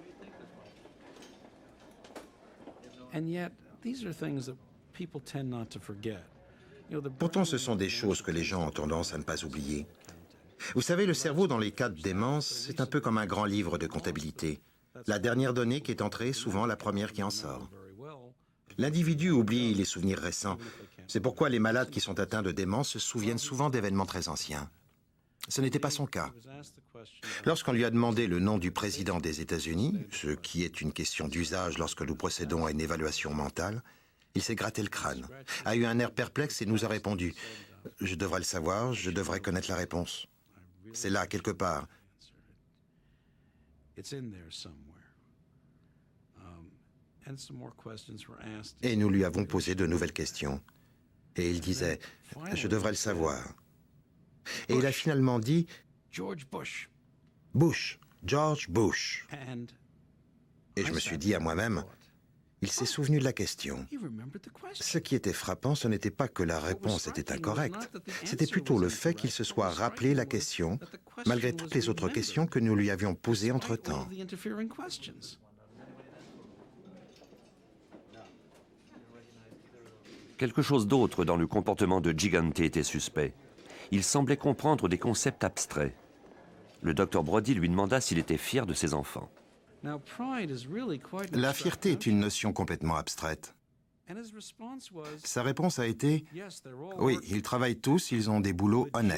Pourtant, ce sont des choses que les gens ont tendance à ne pas oublier. Vous savez, le cerveau dans les cas de démence, c'est un peu comme un grand livre de comptabilité. La dernière donnée qui est entrée est souvent la première qui en sort. L'individu oublie les souvenirs récents. C'est pourquoi les malades qui sont atteints de démence se souviennent souvent d'événements très anciens. Ce n'était pas son cas. Lorsqu'on lui a demandé le nom du président des États-Unis, ce qui est une question d'usage lorsque nous procédons à une évaluation mentale, il s'est gratté le crâne, a eu un air perplexe et nous a répondu « Je devrais le savoir, je devrais connaître la réponse. C'est là, quelque part. » Et nous lui avons posé de nouvelles questions. Et il disait « Je devrais le savoir. » Et il a finalement dit « Bush, George Bush. » Et je me suis dit à moi-même, il s'est souvenu de la question. Ce qui était frappant, ce n'était pas que la réponse était incorrecte, c'était plutôt le fait qu'il se soit rappelé la question, malgré toutes les autres questions que nous lui avions posées entre-temps. Quelque chose d'autre dans le comportement de Gigante était suspect. Il semblait comprendre des concepts abstraits. Le docteur Brody lui demanda s'il était fier de ses enfants. La fierté est une notion complètement abstraite. Sa réponse a été « Oui, ils travaillent tous, ils ont des boulots honnêtes. »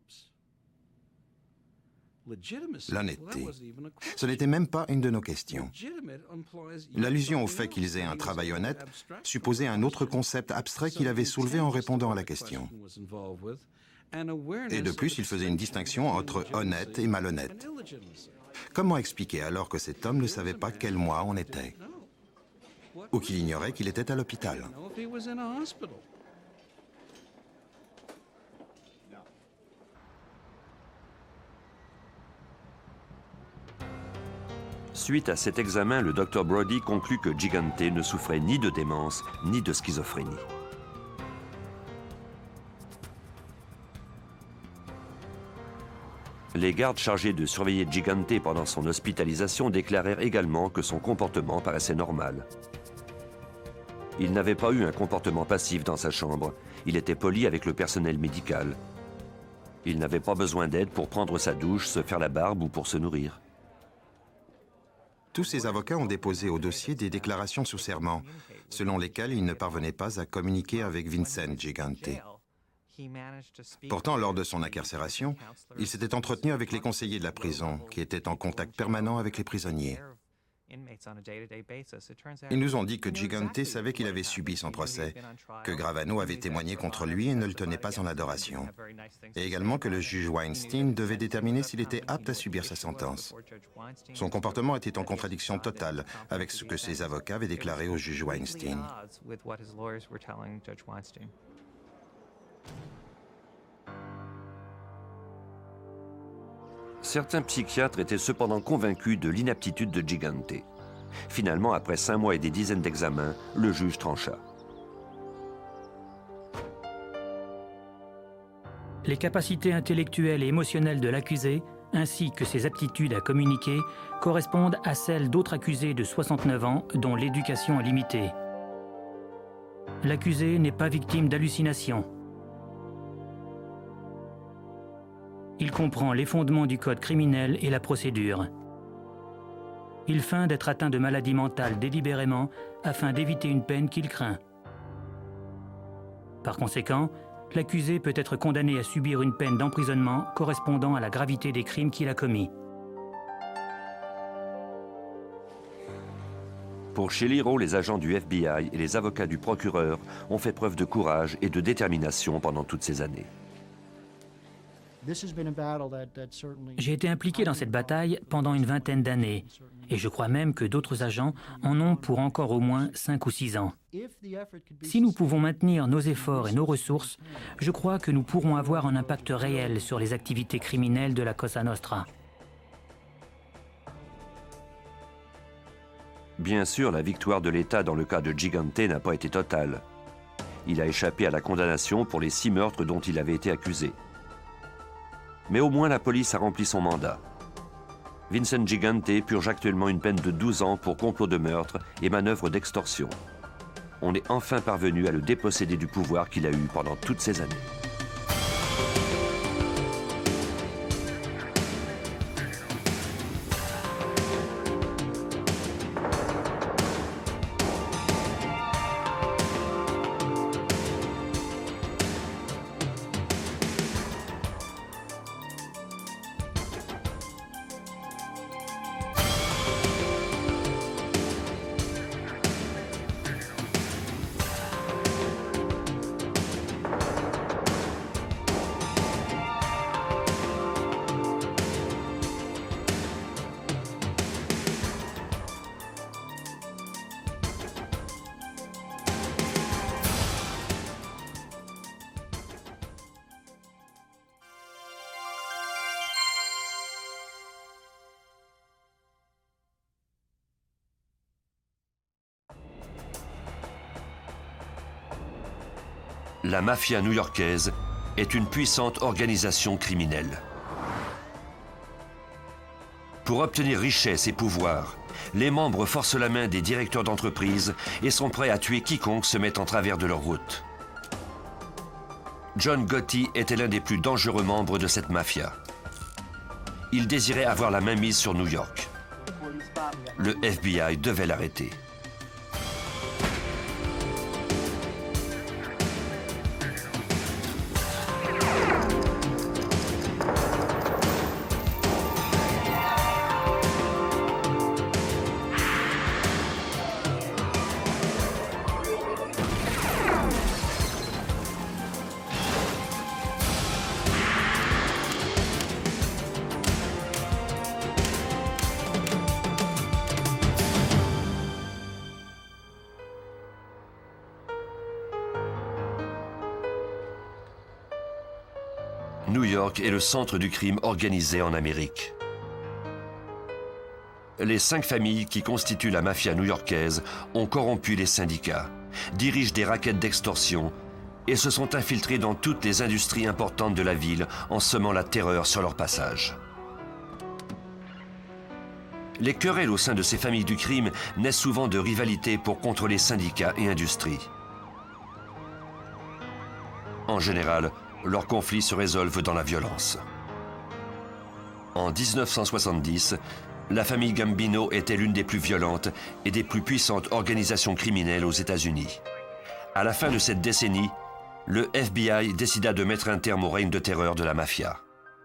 L'honnêteté, ce n'était même pas une de nos questions. L'allusion au fait qu'ils aient un travail honnête supposait un autre concept abstrait qu'il avait soulevé en répondant à la question. Et de plus, il faisait une distinction entre honnête et malhonnête. Comment expliquer alors que cet homme ne savait pas quel mois on était? Ou qu'il ignorait qu'il était à l'hôpital? Suite à cet examen, le docteur Brody conclut que Gigante ne souffrait ni de démence ni de schizophrénie. Les gardes chargés de surveiller Gigante pendant son hospitalisation déclarèrent également que son comportement paraissait normal. Il n'avait pas eu un comportement passif dans sa chambre. Il était poli avec le personnel médical. Il n'avait pas besoin d'aide pour prendre sa douche, se faire la barbe ou pour se nourrir. Tous ces avocats ont déposé au dossier des déclarations sous serment, selon lesquelles ils ne parvenaient pas à communiquer avec Vincent Gigante. Pourtant, lors de son incarcération, il s'était entretenu avec les conseillers de la prison, qui étaient en contact permanent avec les prisonniers. Ils nous ont dit que Gigante savait qu'il avait subi son procès, que Gravano avait témoigné contre lui et ne le tenait pas en adoration, et également que le juge Weinstein devait déterminer s'il était apte à subir sa sentence. Son comportement était en contradiction totale avec ce que ses avocats avaient déclaré au juge Weinstein. Certains psychiatres étaient cependant convaincus de l'inaptitude de Gigante. Finalement, après 5 mois et des dizaines d'examens, le juge trancha. Les capacités intellectuelles et émotionnelles de l'accusé ainsi que ses aptitudes à communiquer, correspondent à celles d'autres accusés de 69 ans dont l'éducation est limitée. L'accusé n'est pas victime d'hallucinations. Il comprend les fondements du code criminel et la procédure. Il feint d'être atteint de maladie mentale délibérément afin d'éviter une peine qu'il craint. Par conséquent, l'accusé peut être condamné à subir une peine d'emprisonnement correspondant à la gravité des crimes qu'il a commis. Pour Sheliro, les agents du FBI et les avocats du procureur ont fait preuve de courage et de détermination pendant toutes ces années. J'ai été impliqué dans cette bataille pendant une vingtaine d'années, et je crois même que d'autres agents en ont pour encore au moins 5 ou 6 ans. Si nous pouvons maintenir nos efforts et nos ressources, je crois que nous pourrons avoir un impact réel sur les activités criminelles de la Cosa Nostra. Bien sûr, la victoire de l'État dans le cas de Gigante n'a pas été totale. Il a échappé à la condamnation pour les 6 meurtres dont il avait été accusé. Mais au moins la police a rempli son mandat. Vincent Gigante purge actuellement une peine de 12 ans pour complot de meurtre et manœuvre d'extorsion. On est enfin parvenu à le déposséder du pouvoir qu'il a eu pendant toutes ces années. La mafia new-yorkaise est une puissante organisation criminelle. Pour obtenir richesse et pouvoir, les membres forcent la main des directeurs d'entreprise et sont prêts à tuer quiconque se met en travers de leur route. John Gotti était l'un des plus dangereux membres de cette mafia. Il désirait avoir la main mise sur New York. Le FBI devait l'arrêter. New York est le centre du crime organisé en Amérique. Les 5 familles qui constituent la mafia new-yorkaise ont corrompu les syndicats, dirigent des rackets d'extorsion et se sont infiltrés dans toutes les industries importantes de la ville en semant la terreur sur leur passage. Les querelles au sein de ces familles du crime naissent souvent de rivalités pour contrôler syndicats et industries. En général, leurs conflits se résolvent dans la violence. En 1970, la famille Gambino était l'une des plus violentes et des plus puissantes organisations criminelles aux États-Unis. À la fin de cette décennie, le FBI décida de mettre un terme au règne de terreur de la mafia.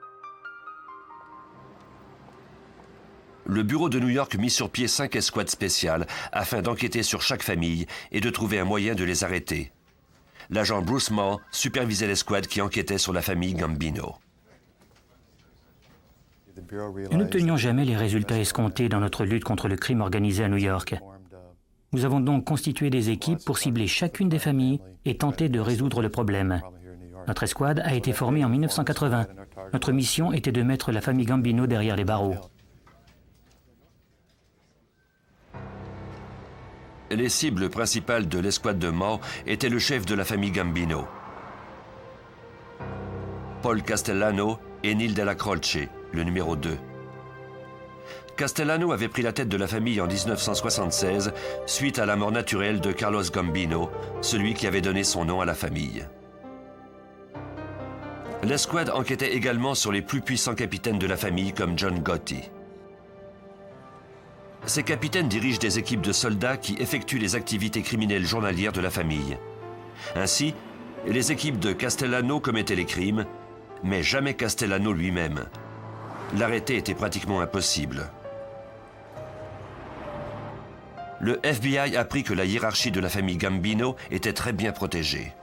Le bureau de New York mit sur pied 5 escouades spéciales afin d'enquêter sur chaque famille et de trouver un moyen de les arrêter. L'agent Bruce Moore supervisait l'escouade qui enquêtait sur la famille Gambino. Nous n'obtenions jamais les résultats escomptés dans notre lutte contre le crime organisé à New York. Nous avons donc constitué des équipes pour cibler chacune des familles et tenter de résoudre le problème. Notre escouade a été formée en 1980. Notre mission était de mettre la famille Gambino derrière les barreaux. Les cibles principales de l'escouade de Moore étaient le chef de la famille Gambino, Paul Castellano et Neil Della Croce, le numéro 2. Castellano avait pris la tête de la famille en 1976 suite à la mort naturelle de Carlos Gambino, celui qui avait donné son nom à la famille. L'escouade enquêtait également sur les plus puissants capitaines de la famille comme John Gotti. Ces capitaines dirigent des équipes de soldats qui effectuent les activités criminelles journalières de la famille. Ainsi, les équipes de Castellano commettaient les crimes, mais jamais Castellano lui-même. L'arrêter était pratiquement impossible. Le FBI apprit que la hiérarchie de la famille Gambino était très bien protégée.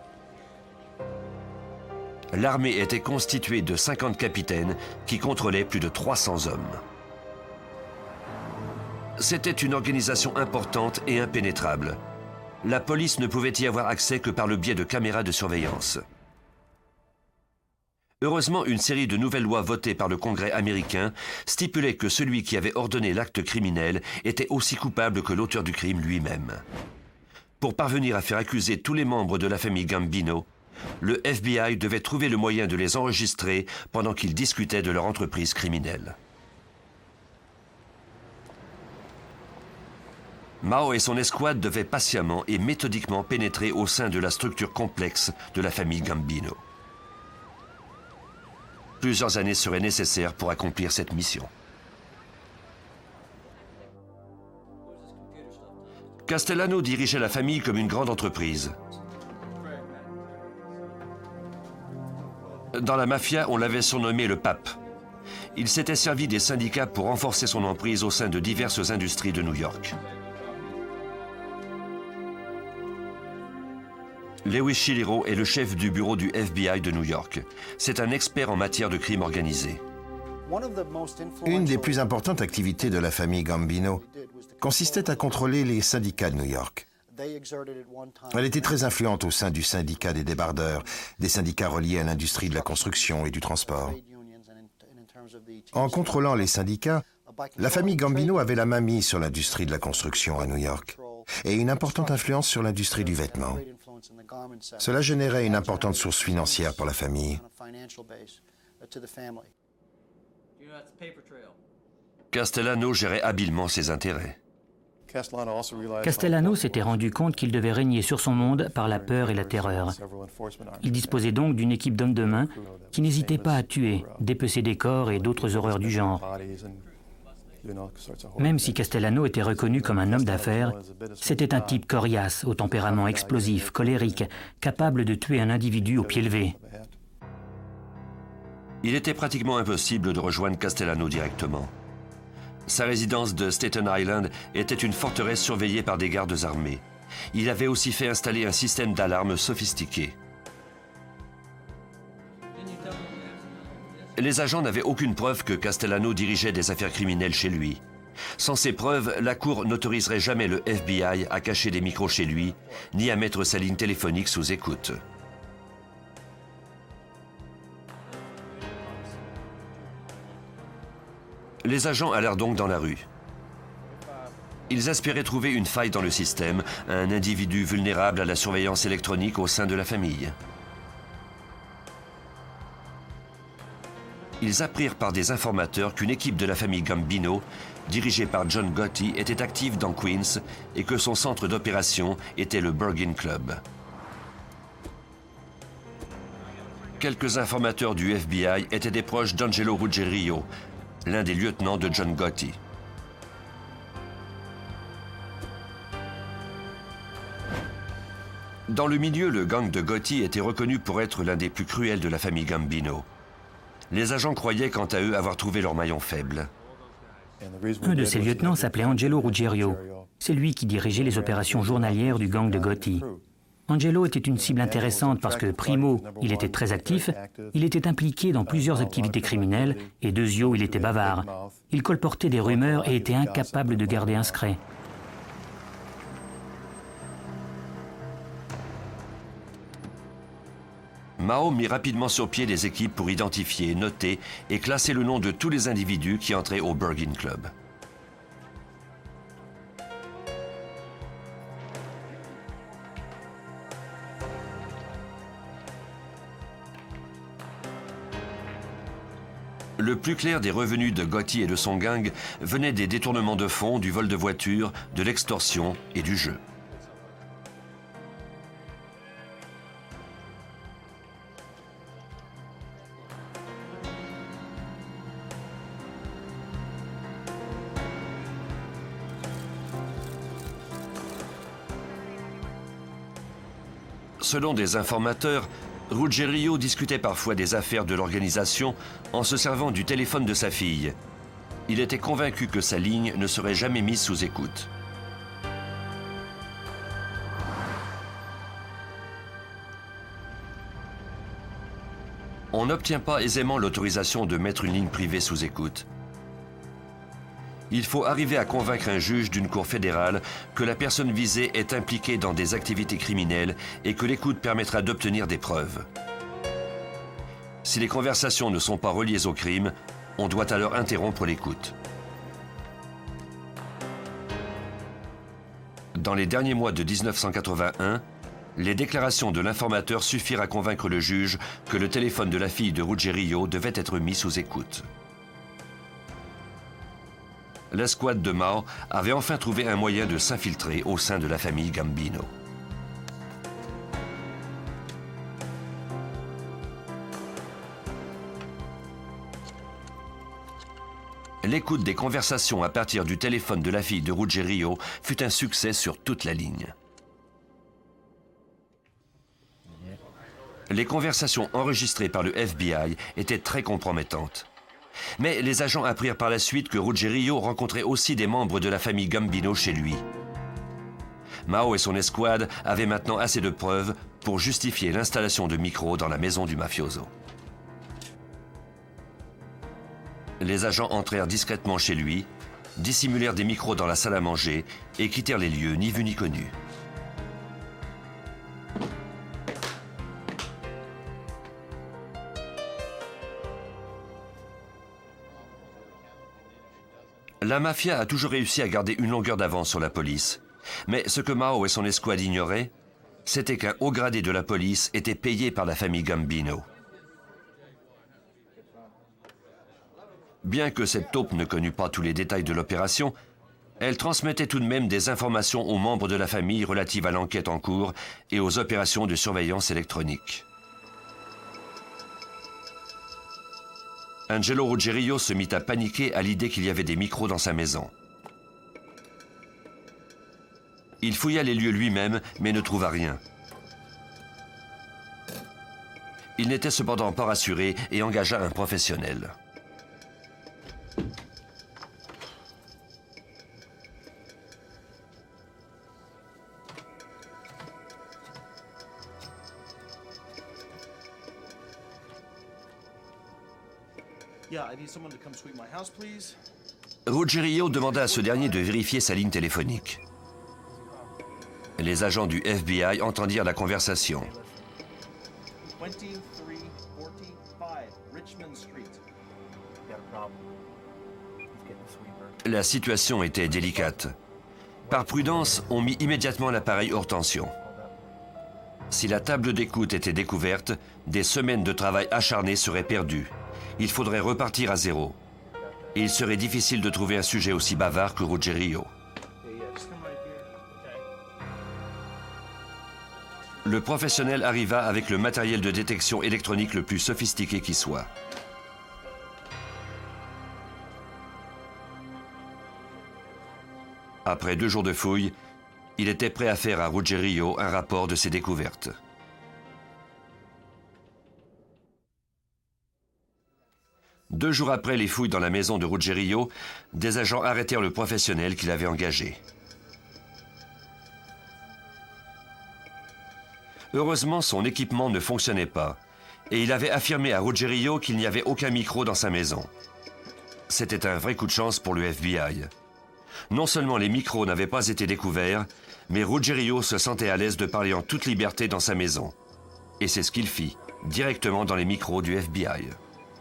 L'armée était constituée de 50 capitaines qui contrôlaient plus de 300 hommes. C'était une organisation importante et impénétrable. La police ne pouvait y avoir accès que par le biais de caméras de surveillance. Heureusement, une série de nouvelles lois votées par le Congrès américain stipulait que celui qui avait ordonné l'acte criminel était aussi coupable que l'auteur du crime lui-même. Pour parvenir à faire accuser tous les membres de la famille Gambino, le FBI devait trouver le moyen de les enregistrer pendant qu'ils discutaient de leur entreprise criminelle. Mao et son escouade devaient patiemment et méthodiquement pénétrer au sein de la structure complexe de la famille Gambino. Plusieurs années seraient nécessaires pour accomplir cette mission. Castellano dirigeait la famille comme une grande entreprise. Dans la mafia, on l'avait surnommé le pape. Il s'était servi des syndicats pour renforcer son emprise au sein de diverses industries de New York. Lewis Chiliro est le chef du bureau du FBI de New York. C'est un expert en matière de crime organisé. Une des plus importantes activités de la famille Gambino consistait à contrôler les syndicats de New York. Elle était très influente au sein du syndicat des débardeurs, des syndicats reliés à l'industrie de la construction et du transport. En contrôlant les syndicats, la famille Gambino avait la main mise sur l'industrie de la construction à New York et une importante influence sur l'industrie du vêtement. Cela générait une importante source financière pour la famille. Castellano gérait habilement ses intérêts. Castellano s'était rendu compte qu'il devait régner sur son monde par la peur et la terreur. Il disposait donc d'une équipe d'hommes de main qui n'hésitait pas à tuer, dépecer des corps et d'autres horreurs du genre. Même si Castellano était reconnu comme un homme d'affaires, c'était un type coriace, au tempérament explosif, colérique, capable de tuer un individu au pied levé. Il était pratiquement impossible de rejoindre Castellano directement. Sa résidence de Staten Island était une forteresse surveillée par des gardes armés. Il avait aussi fait installer un système d'alarme sophistiqué. Les agents n'avaient aucune preuve que Castellano dirigeait des affaires criminelles chez lui. Sans ces preuves, la Cour n'autoriserait jamais le FBI à cacher des micros chez lui, ni à mettre sa ligne téléphonique sous écoute. Les agents allèrent donc dans la rue. Ils espéraient trouver une faille dans le système, un individu vulnérable à la surveillance électronique au sein de la famille. Ils apprirent par des informateurs qu'une équipe de la famille Gambino, dirigée par John Gotti, était active dans Queens et que son centre d'opération était le Bergin Club. Quelques informateurs du FBI étaient des proches d'Angelo Ruggiero, l'un des lieutenants de John Gotti. Dans le milieu, le gang de Gotti était reconnu pour être l'un des plus cruels de la famille Gambino. Les agents croyaient quant à eux avoir trouvé leur maillon faible. Un de ses lieutenants s'appelait Angelo Ruggiero. C'est lui qui dirigeait les opérations journalières du gang de Gotti. Angelo était une cible intéressante parce que, primo, il était très actif, il était impliqué dans plusieurs activités criminelles, et deuxio, il était bavard. Il colportait des rumeurs et était incapable de garder un secret. Mao mit rapidement sur pied des équipes pour identifier, noter et classer le nom de tous les individus qui entraient au Bergin Club. Le plus clair des revenus de Gotti et de son gang venait des détournements de fonds, du vol de voitures, de l'extorsion et du jeu. Selon des informateurs, Ruggiero discutait parfois des affaires de l'organisation en se servant du téléphone de sa fille. Il était convaincu que sa ligne ne serait jamais mise sous écoute. On n'obtient pas aisément l'autorisation de mettre une ligne privée sous écoute. Il faut arriver à convaincre un juge d'une cour fédérale que la personne visée est impliquée dans des activités criminelles et que l'écoute permettra d'obtenir des preuves. Si les conversations ne sont pas reliées au crime, on doit alors interrompre l'écoute. Dans les derniers mois de 1981, les déclarations de l'informateur suffirent à convaincre le juge que le téléphone de la fille de Ruggiero devait être mis sous écoute. L'escouade de Mao avait enfin trouvé un moyen de s'infiltrer au sein de la famille Gambino. L'écoute des conversations à partir du téléphone de la fille de Ruggiero fut un succès sur toute la ligne. Les conversations enregistrées par le FBI étaient très compromettantes. Mais les agents apprirent par la suite que Ruggiero rencontrait aussi des membres de la famille Gambino chez lui. Mao et son escouade avaient maintenant assez de preuves pour justifier l'installation de micros dans la maison du mafioso. Les agents entrèrent discrètement chez lui, dissimulèrent des micros dans la salle à manger et quittèrent les lieux ni vus ni connus. La mafia a toujours réussi à garder une longueur d'avance sur la police. Mais ce que Mao et son escouade ignoraient, c'était qu'un haut gradé de la police était payé par la famille Gambino. Bien que cette taupe ne connût pas tous les détails de l'opération, elle transmettait tout de même des informations aux membres de la famille relatives à l'enquête en cours et aux opérations de surveillance électronique. Angelo Ruggiero se mit à paniquer à l'idée qu'il y avait des micros dans sa maison. Il fouilla les lieux lui-même, mais ne trouva rien. Il n'était cependant pas rassuré et engagea un professionnel. Ruggiero demanda à ce dernier de vérifier sa ligne téléphonique. Les agents du FBI entendirent la conversation. La situation était délicate. Par prudence, on mit immédiatement l'appareil hors tension. Si la table d'écoute était découverte, des semaines de travail acharné seraient perdues. Il faudrait repartir à zéro. Et il serait difficile de trouver un sujet aussi bavard que Ruggiero. Le professionnel arriva avec le matériel de détection électronique le plus sophistiqué qui soit. Après 2 jours de fouilles, il était prêt à faire à Ruggiero un rapport de ses découvertes. Deux jours après les fouilles dans la maison de Ruggiero, des agents arrêtèrent le professionnel qu'il avait engagé. Heureusement, son équipement ne fonctionnait pas et il avait affirmé à Ruggiero qu'il n'y avait aucun micro dans sa maison. C'était un vrai coup de chance pour le FBI. Non seulement les micros n'avaient pas été découverts, mais Ruggiero se sentait à l'aise de parler en toute liberté dans sa maison. Et c'est ce qu'il fit, directement dans les micros du FBI.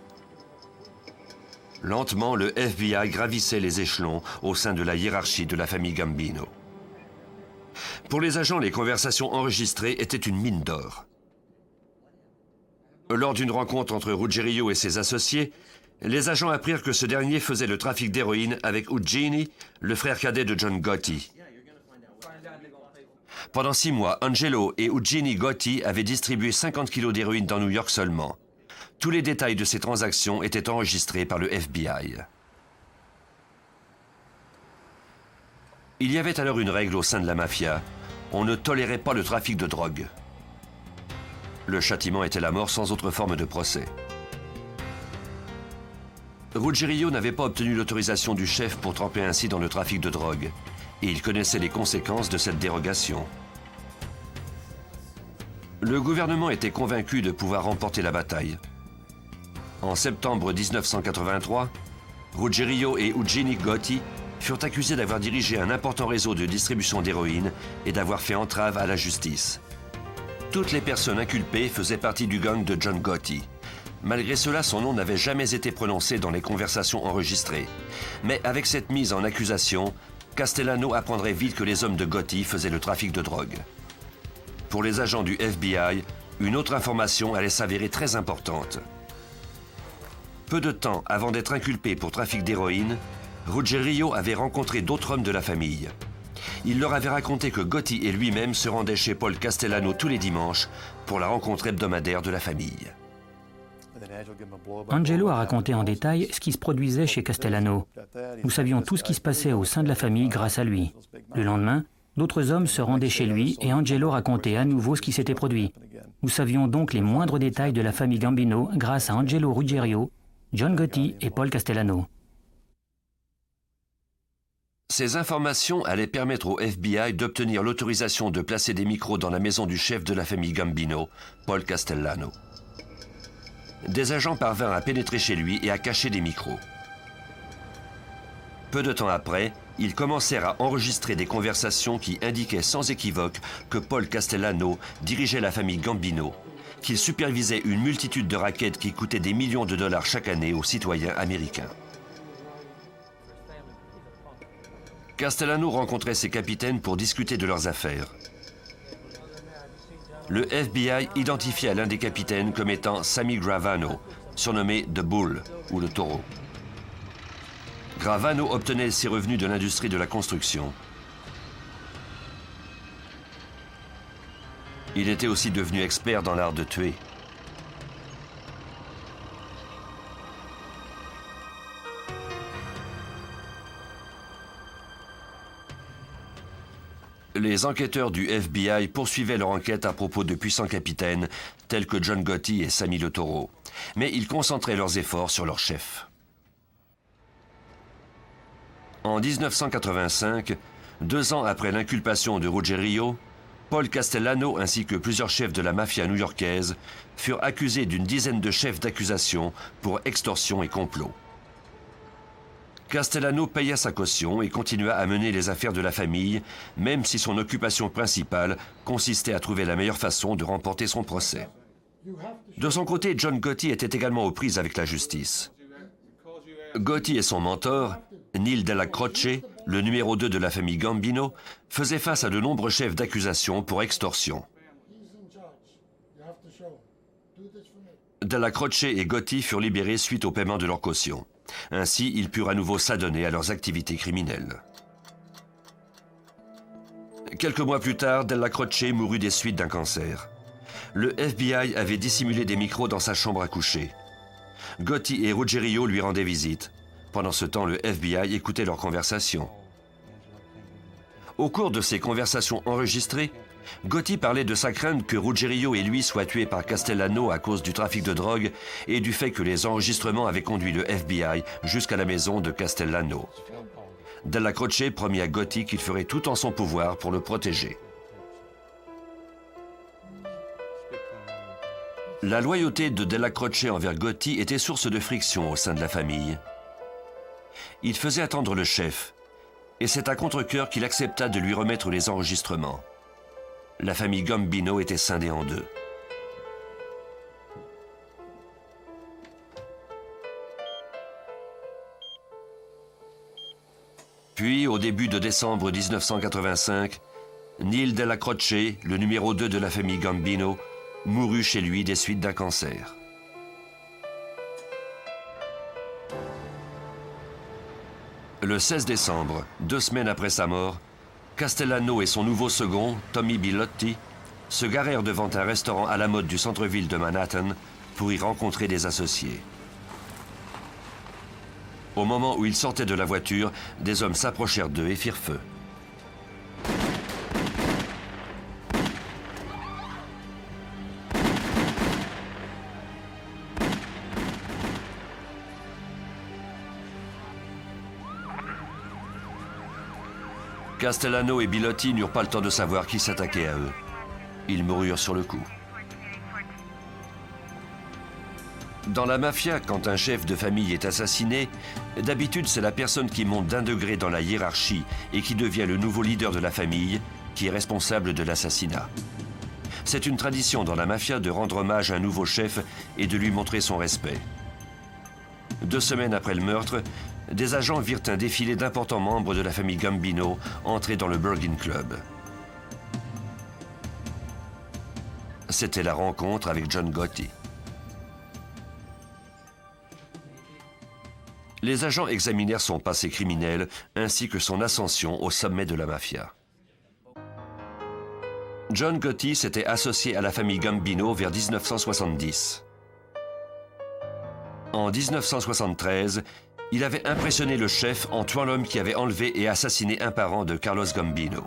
Lentement, le FBI gravissait les échelons au sein de la hiérarchie de la famille Gambino. Pour les agents, les conversations enregistrées étaient une mine d'or. Lors d'une rencontre entre Ruggiero et ses associés, Les agents apprirent que ce dernier faisait le trafic d'héroïne avec Eugenie, le frère cadet de John Gotti. Pendant 6 mois, Angelo et Eugenie Gotti avaient distribué 50 kilos d'héroïne dans New York seulement. Tous les détails de ces transactions étaient enregistrés par le FBI. Il y avait alors une règle au sein de la mafia. On ne tolérait pas le trafic de drogue. Le châtiment était la mort sans autre forme de procès. Ruggiero n'avait pas obtenu l'autorisation du chef pour tremper ainsi dans le trafic de drogue, et il connaissait les conséquences de cette dérogation. Le gouvernement était convaincu de pouvoir remporter la bataille. En septembre 1983, Ruggiero et Eugenie Gotti furent accusés d'avoir dirigé un important réseau de distribution d'héroïne et d'avoir fait entrave à la justice. Toutes les personnes inculpées faisaient partie du gang de John Gotti. Malgré cela, son nom n'avait jamais été prononcé dans les conversations enregistrées. Mais avec cette mise en accusation, Castellano apprendrait vite que les hommes de Gotti faisaient le trafic de drogue. Pour les agents du FBI, une autre information allait s'avérer très importante. Peu de temps avant d'être inculpé pour trafic d'héroïne, Ruggiero avait rencontré d'autres hommes de la famille. Il leur avait raconté que Gotti et lui-même se rendaient chez Paul Castellano tous les dimanches pour la rencontre hebdomadaire de la famille. Angelo a raconté en détail ce qui se produisait chez Castellano. Nous savions tout ce qui se passait au sein de la famille grâce à lui. Le lendemain, d'autres hommes se rendaient chez lui et Angelo racontait à nouveau ce qui s'était produit. Nous savions donc les moindres détails de la famille Gambino grâce à Angelo Ruggiero, John Gotti et Paul Castellano. Ces informations allaient permettre au FBI d'obtenir l'autorisation de placer des micros dans la maison du chef de la famille Gambino, Paul Castellano. Des agents parvinrent à pénétrer chez lui et à cacher des micros. Peu de temps après, ils commencèrent à enregistrer des conversations qui indiquaient sans équivoque que Paul Castellano dirigeait la famille Gambino, qu'il supervisait une multitude de rackets qui coûtaient des millions de dollars chaque année aux citoyens américains. Castellano rencontrait ses capitaines pour discuter de leurs affaires. Le FBI identifia l'un des capitaines comme étant Sammy Gravano, surnommé The Bull, ou le taureau. Gravano obtenait ses revenus de l'industrie de la construction. Il était aussi devenu expert dans l'art de tuer. Les enquêteurs du FBI poursuivaient leur enquête à propos de puissants capitaines tels que John Gotti et Sammy le Taureau, mais ils concentraient leurs efforts sur leur chef. En 1985, 2 ans après l'inculpation de Ruggiero, Paul Castellano ainsi que plusieurs chefs de la mafia new-yorkaise furent accusés d'une dizaine de chefs d'accusation pour extorsion et complot. Castellano paya sa caution et continua à mener les affaires de la famille, même si son occupation principale consistait à trouver la meilleure façon de remporter son procès. De son côté, John Gotti était également aux prises avec la justice. Gotti et son mentor, Neil Della Croce, le numéro 2 de la famille Gambino, faisaient face à de nombreux chefs d'accusation pour extorsion. Della Croce et Gotti furent libérés suite au paiement de leur caution. Ainsi, ils purent à nouveau s'adonner à leurs activités criminelles. Quelques mois plus tard, Della Croce mourut des suites d'un cancer. Le FBI avait dissimulé des micros dans sa chambre à coucher. Gotti et Ruggiero lui rendaient visite. Pendant ce temps, le FBI écoutait leurs conversations. Au cours de ces conversations enregistrées, Gotti parlait de sa crainte que Ruggiero et lui soient tués par Castellano à cause du trafic de drogue et du fait que les enregistrements avaient conduit le FBI jusqu'à la maison de Castellano. Della Croce promit à Gotti qu'il ferait tout en son pouvoir pour le protéger. La loyauté de Della Croce envers Gotti était source de friction au sein de la famille. Il faisait attendre le chef, et c'est à contre-cœur qu'il accepta de lui remettre les enregistrements. La famille Gambino était scindée en deux. Puis, au début de décembre 1985, Neil Della Croce, le numéro 2 de la famille Gambino, mourut chez lui des suites d'un cancer. Le 16 décembre, 2 semaines après sa mort, Castellano et son nouveau second, Tommy Bilotti, se garèrent devant un restaurant à la mode du centre-ville de Manhattan pour y rencontrer des associés. Au moment où ils sortaient de la voiture, des hommes s'approchèrent d'eux et firent feu. Castellano et Bilotti n'eurent pas le temps de savoir qui s'attaquait à eux. Ils moururent sur le coup. Dans la mafia, quand un chef de famille est assassiné, d'habitude c'est la personne qui monte d'1 degré dans la hiérarchie et qui devient le nouveau leader de la famille qui est responsable de l'assassinat. C'est une tradition dans la mafia de rendre hommage à un nouveau chef et de lui montrer son respect. 2 semaines après le meurtre, des agents virent un défilé d'importants membres de la famille Gambino entrer dans le Bergin Club. C'était la rencontre avec John Gotti. Les agents examinèrent son passé criminel ainsi que son ascension au sommet de la mafia. John Gotti s'était associé à la famille Gambino vers 1970. En 1973, il avait impressionné le chef en tuant l'homme qui avait enlevé et assassiné un parent de Carlos Gambino.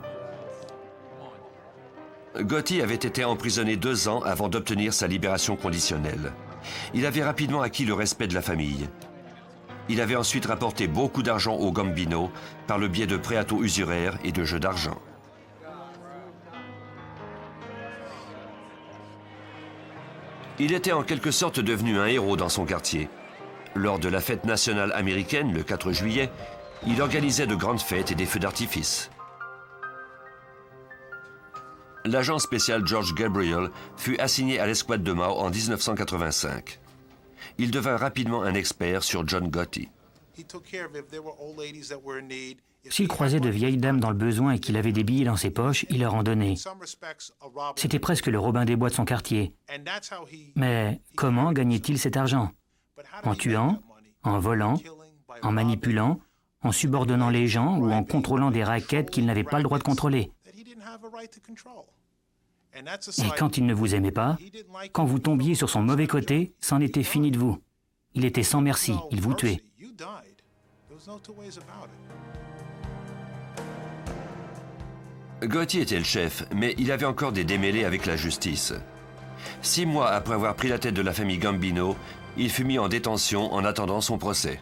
Gotti avait été emprisonné 2 ans avant d'obtenir sa libération conditionnelle. Il avait rapidement acquis le respect de la famille. Il avait ensuite rapporté beaucoup d'argent aux Gambino par le biais de prêts à taux usuraires et de jeux d'argent. Il était en quelque sorte devenu un héros dans son quartier. Lors de la fête nationale américaine, le 4 juillet, il organisait de grandes fêtes et des feux d'artifice. L'agent spécial George Gabriel fut assigné à l'escouade de Mao en 1985. Il devint rapidement un expert sur John Gotti. S'il croisait de vieilles dames dans le besoin et qu'il avait des billets dans ses poches, il leur en donnait. C'était presque le Robin des Bois de son quartier. Mais comment gagnait-il cet argent ? En tuant, en volant, en manipulant, en subordonnant les gens ou en contrôlant des raquettes qu'il n'avait pas le droit de contrôler. Et quand il ne vous aimait pas, quand vous tombiez sur son mauvais côté, c'en était fini de vous. Il était sans merci, il vous tuait. Gotti était le chef, mais il avait encore des démêlés avec la justice. 6 mois après avoir pris la tête de la famille Gambino, il fut mis en détention en attendant son procès.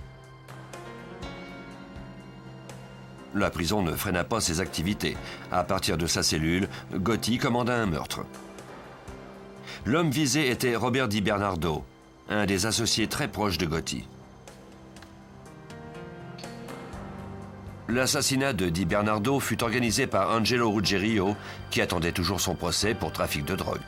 La prison ne freina pas ses activités. À partir de sa cellule, Gotti commanda un meurtre. L'homme visé était Robert Di Bernardo, un des associés très proches de Gotti. L'assassinat de Di Bernardo fut organisé par Angelo Ruggerio, qui attendait toujours son procès pour trafic de drogue.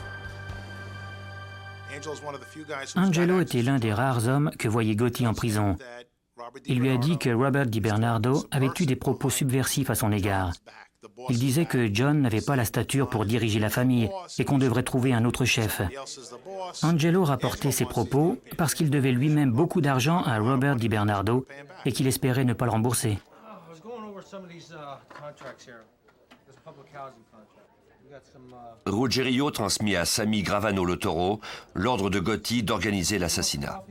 Angelo était l'un des rares hommes que voyait Gotti en prison. Il lui a dit que Robert Di Bernardo avait eu des propos subversifs à son égard. Il disait que John n'avait pas la stature pour diriger la famille et qu'on devrait trouver un autre chef. Angelo rapportait ces propos parce qu'il devait lui-même beaucoup d'argent à Robert Di Bernardo et qu'il espérait ne pas le rembourser. Ruggerio transmit à Sammy Gravano Le Toro l'ordre de Gotti d'organiser l'assassinat.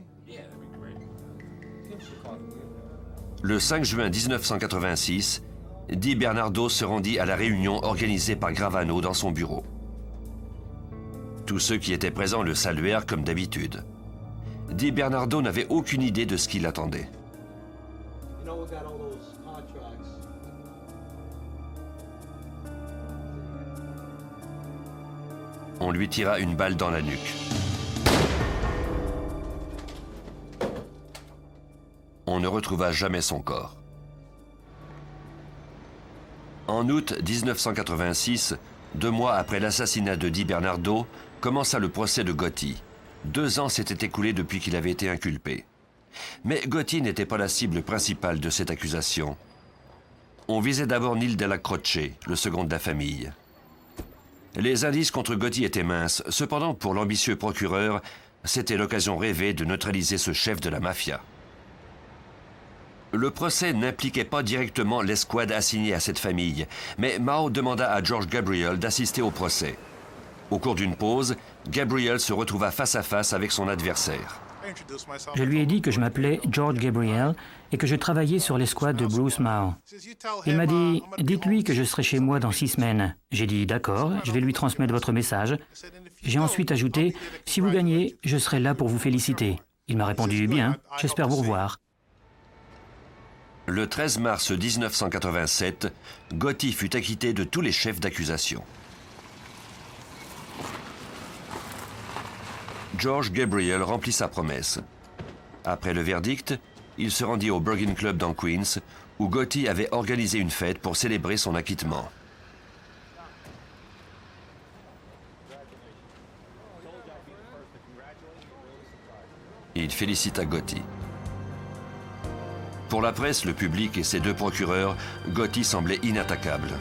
Le 5 juin 1986, Di Bernardo se rendit à la réunion organisée par Gravano dans son bureau. Tous ceux qui étaient présents le saluèrent comme d'habitude. Di Bernardo n'avait aucune idée de ce qui l'attendait. On lui tira une balle dans la nuque. On ne retrouva jamais son corps. En août 1986, 2 mois après l'assassinat de Di Bernardo, commença le procès de Gotti. 2 ans s'étaient écoulés depuis qu'il avait été inculpé. Mais Gotti n'était pas la cible principale de cette accusation. On visait d'abord Neil Della Croce, le second de la famille. Les indices contre Gotti étaient minces. Cependant, pour l'ambitieux procureur, c'était l'occasion rêvée de neutraliser ce chef de la mafia. Le procès n'impliquait pas directement l'escouade assignée à cette famille, mais Mao demanda à George Gabriel d'assister au procès. Au cours d'une pause, Gabriel se retrouva face à face avec son adversaire. Je lui ai dit que je m'appelais George Gabriel et que je travaillais sur l'escouade de Bruce Mao. Il m'a dit « Dites-lui que je serai chez moi dans 6 semaines ». J'ai dit « D'accord, je vais lui transmettre votre message ». J'ai ensuite ajouté « Si vous gagnez, je serai là pour vous féliciter ». Il m'a répondu « Bien, j'espère vous revoir ». Le 13 mars 1987, Gotti fut acquitté de tous les chefs d'accusation. George Gabriel remplit sa promesse. Après le verdict, il se rendit au Bergen Club dans Queens, où Gotti avait organisé une fête pour célébrer son acquittement. Il félicita Gotti. Pour la presse, le public et ses 2 procureurs, Gotti semblait inattaquable.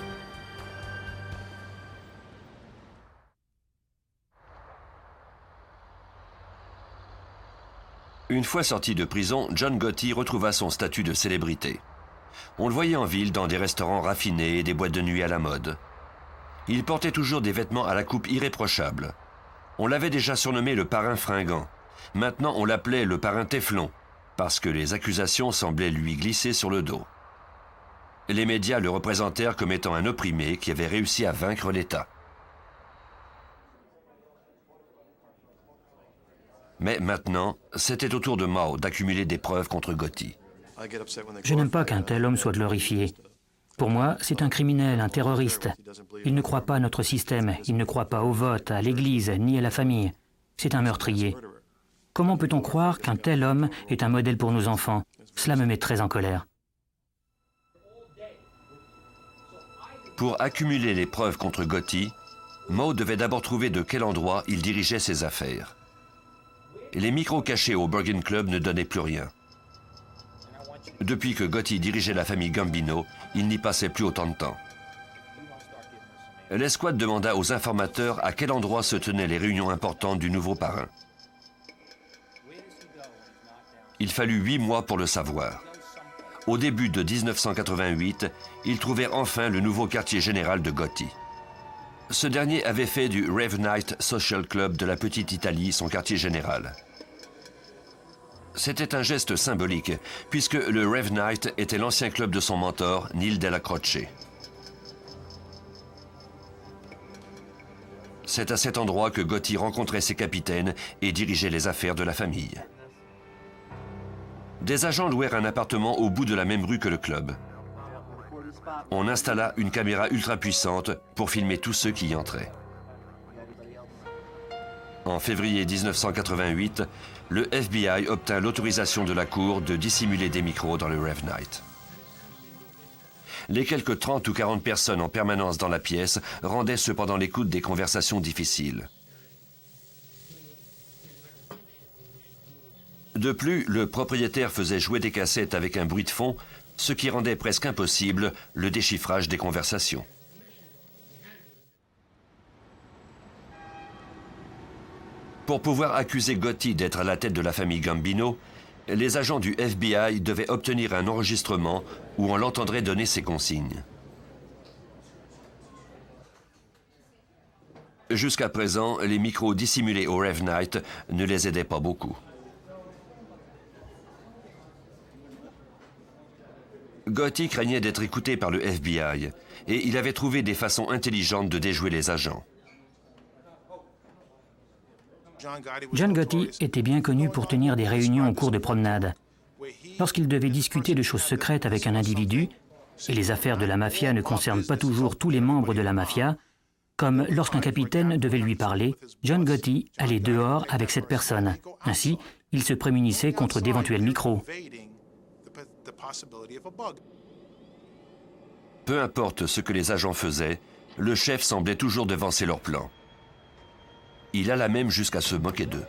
Une fois sorti de prison, John Gotti retrouva son statut de célébrité. On le voyait en ville dans des restaurants raffinés et des boîtes de nuit à la mode. Il portait toujours des vêtements à la coupe irréprochable. On l'avait déjà surnommé le parrain fringant. Maintenant, on l'appelait le parrain Téflon, parce que les accusations semblaient lui glisser sur le dos. Les médias le représentèrent comme étant un opprimé qui avait réussi à vaincre l'État. Mais maintenant, c'était au tour de Mao d'accumuler des preuves contre Gotti. Je n'aime pas qu'un tel homme soit glorifié. Pour moi, c'est un criminel, un terroriste. Il ne croit pas à notre système, il ne croit pas au vote, à l'Église, ni à la famille. C'est un meurtrier. Comment peut-on croire qu'un tel homme est un modèle pour nos enfants? Cela me met très en colère. Pour accumuler les preuves contre Gotti, Mao devait d'abord trouver de quel endroit il dirigeait ses affaires. Les micros cachés au Bergen Club ne donnaient plus rien. Depuis que Gotti dirigeait la famille Gambino, il n'y passait plus autant de temps. L'escouade demanda aux informateurs à quel endroit se tenaient les réunions importantes du nouveau parrain. Il fallut 8 mois pour le savoir. Au début de 1988, ils trouvèrent enfin le nouveau quartier général de Gotti. Ce dernier avait fait du Rave Night Social Club de la Petite Italie son quartier général. C'était un geste symbolique, puisque le Rave Night était l'ancien club de son mentor, Neil Della Croce. C'est à cet endroit que Gotti rencontrait ses capitaines et dirigeait les affaires de la famille. Des agents louèrent un appartement au bout de la même rue que le club. On installa une caméra ultra puissante pour filmer tous ceux qui y entraient. En février 1988, le FBI obtint l'autorisation de la Cour de dissimuler des micros dans le Rave Night. Les quelques 30 ou 40 personnes en permanence dans la pièce rendaient cependant l'écoute des conversations difficiles. De plus, le propriétaire faisait jouer des cassettes avec un bruit de fond, ce qui rendait presque impossible le déchiffrage des conversations. Pour pouvoir accuser Gotti d'être à la tête de la famille Gambino, les agents du FBI devaient obtenir un enregistrement où on l'entendrait donner ses consignes. Jusqu'à présent, les micros dissimulés au Rave Night ne les aidaient pas beaucoup. Gotti craignait d'être écouté par le FBI et il avait trouvé des façons intelligentes de déjouer les agents. John Gotti était bien connu pour tenir des réunions au cours de promenades. Lorsqu'il devait discuter de choses secrètes avec un individu, et les affaires de la mafia ne concernent pas toujours tous les membres de la mafia, comme lorsqu'un capitaine devait lui parler, John Gotti allait dehors avec cette personne. Ainsi, il se prémunissait contre d'éventuels micros. Peu importe ce que les agents faisaient, le chef semblait toujours devancer leur plan. Il alla même jusqu'à se moquer d'eux.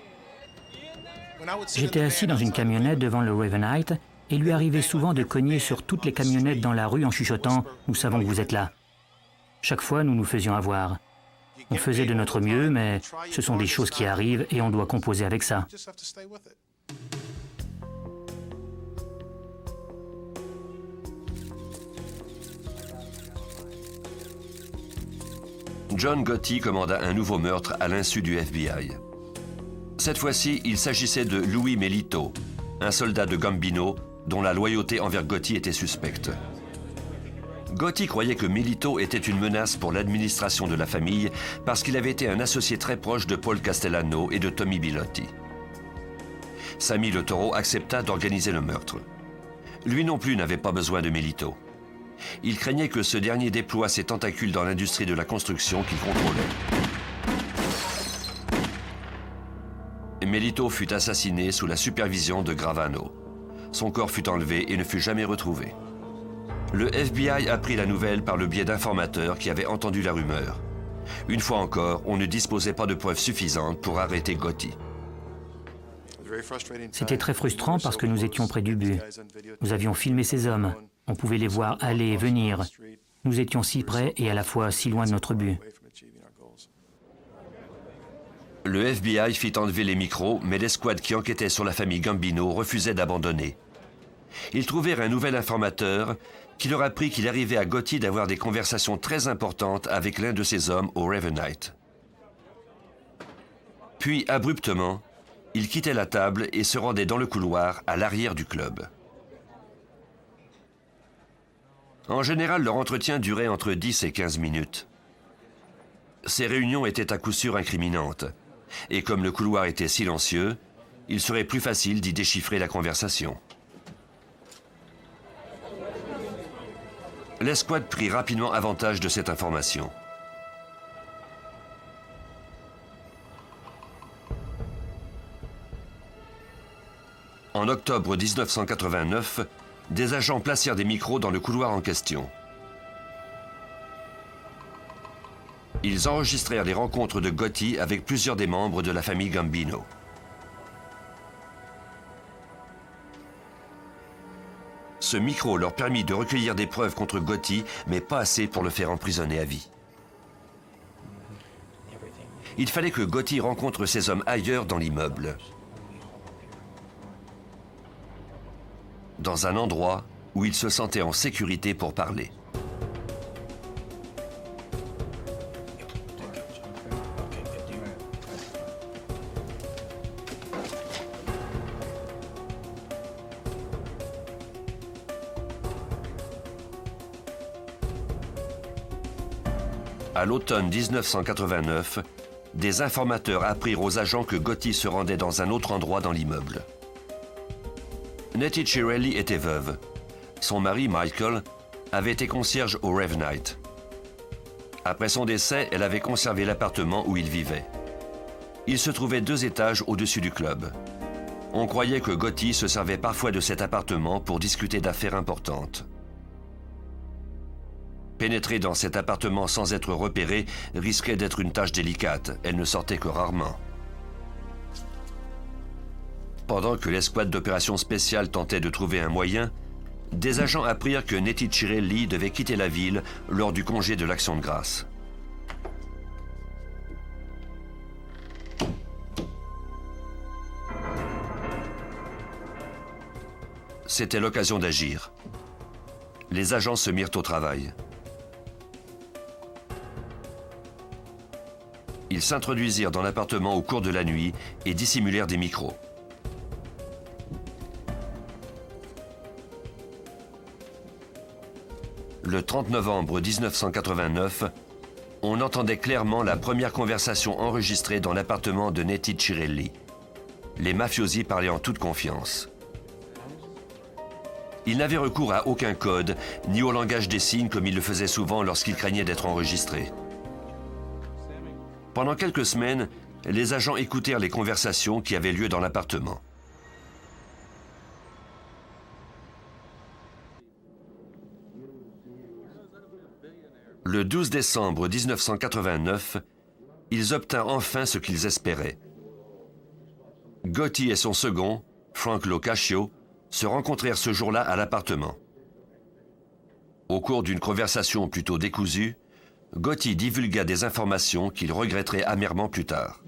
J'étais assis dans une camionnette devant le Rave Night et il lui arrivait souvent de cogner sur toutes les camionnettes dans la rue en chuchotant « Nous savons que vous êtes là ». Chaque fois, nous nous faisions avoir. On faisait de notre mieux, mais ce sont des choses qui arrivent et on doit composer avec ça. John Gotti commanda un nouveau meurtre à l'insu du FBI. Cette fois-ci, il s'agissait de Louis Melito, un soldat de Gambino dont la loyauté envers Gotti était suspecte. Gotti croyait que Melito était une menace pour l'administration de la famille parce qu'il avait été un associé très proche de Paul Castellano et de Tommy Bilotti. Sammy Le Toro accepta d'organiser le meurtre. Lui non plus n'avait pas besoin de Melito. Il craignait que ce dernier déploie ses tentacules dans l'industrie de la construction qu'il contrôlait. Melito fut assassiné sous la supervision de Gravano. Son corps fut enlevé et ne fut jamais retrouvé. Le FBI apprit la nouvelle par le biais d'informateurs qui avaient entendu la rumeur. Une fois encore, on ne disposait pas de preuves suffisantes pour arrêter Gotti. C'était très frustrant parce que nous étions près du but. Nous avions filmé ces hommes. On pouvait les voir aller et venir. Nous étions si près et à la fois si loin de notre but. Le FBI fit enlever les micros, mais l'escouade qui enquêtait sur la famille Gambino refusait d'abandonner. Ils trouvèrent un nouvel informateur qui leur apprit qu'il arrivait à Gotti d'avoir des conversations très importantes avec l'un de ses hommes au Ravenite. Puis, abruptement, il quittait la table et se rendait dans le couloir à l'arrière du club. En général, leur entretien durait entre 10 et 15 minutes. Ces réunions étaient à coup sûr incriminantes, et comme le couloir était silencieux, il serait plus facile d'y déchiffrer la conversation. L'escouade prit rapidement avantage de cette information. En octobre 1989, des agents placèrent des micros dans le couloir en question. Ils enregistrèrent les rencontres de Gotti avec plusieurs des membres de la famille Gambino. Ce micro leur permit de recueillir des preuves contre Gotti, mais pas assez pour le faire emprisonner à vie. Il fallait que Gotti rencontre ces hommes ailleurs dans l'immeuble. Dans un endroit où il se sentait en sécurité pour parler. À l'automne 1989, des informateurs apprirent aux agents que Gotti se rendait dans un autre endroit dans l'immeuble. Nettie Chiarelli était veuve. Son mari, Michael, avait été concierge au Ravenite. Après son décès, elle avait conservé l'appartement où il vivait. Il se trouvait 2 étages au-dessus du club. On croyait que Gotti se servait parfois de cet appartement pour discuter d'affaires importantes. Pénétrer dans cet appartement sans être repéré risquait d'être une tâche délicate. Elle ne sortait que rarement. Pendant que l'escouade d'opérations spéciales tentait de trouver un moyen, des agents apprirent que Nettie Chiarelli devait quitter la ville lors du congé de l'Action de grâce. C'était l'occasion d'agir. Les agents se mirent au travail. Ils s'introduisirent dans l'appartement au cours de la nuit et dissimulèrent des micros. Le 30 novembre 1989, on entendait clairement la première conversation enregistrée dans l'appartement de Nettie Chiarelli. Les mafiosi parlaient en toute confiance. Ils n'avaient recours à aucun code, ni au langage des signes comme ils le faisaient souvent lorsqu'ils craignaient d'être enregistrés. Pendant quelques semaines, les agents écoutèrent les conversations qui avaient lieu dans l'appartement. Le 12 décembre 1989, ils obtinrent enfin ce qu'ils espéraient. Gotti et son second, Frank Locascio, se rencontrèrent ce jour-là à l'appartement. Au cours d'une conversation plutôt décousue, Gotti divulgua des informations qu'il regretterait amèrement plus tard.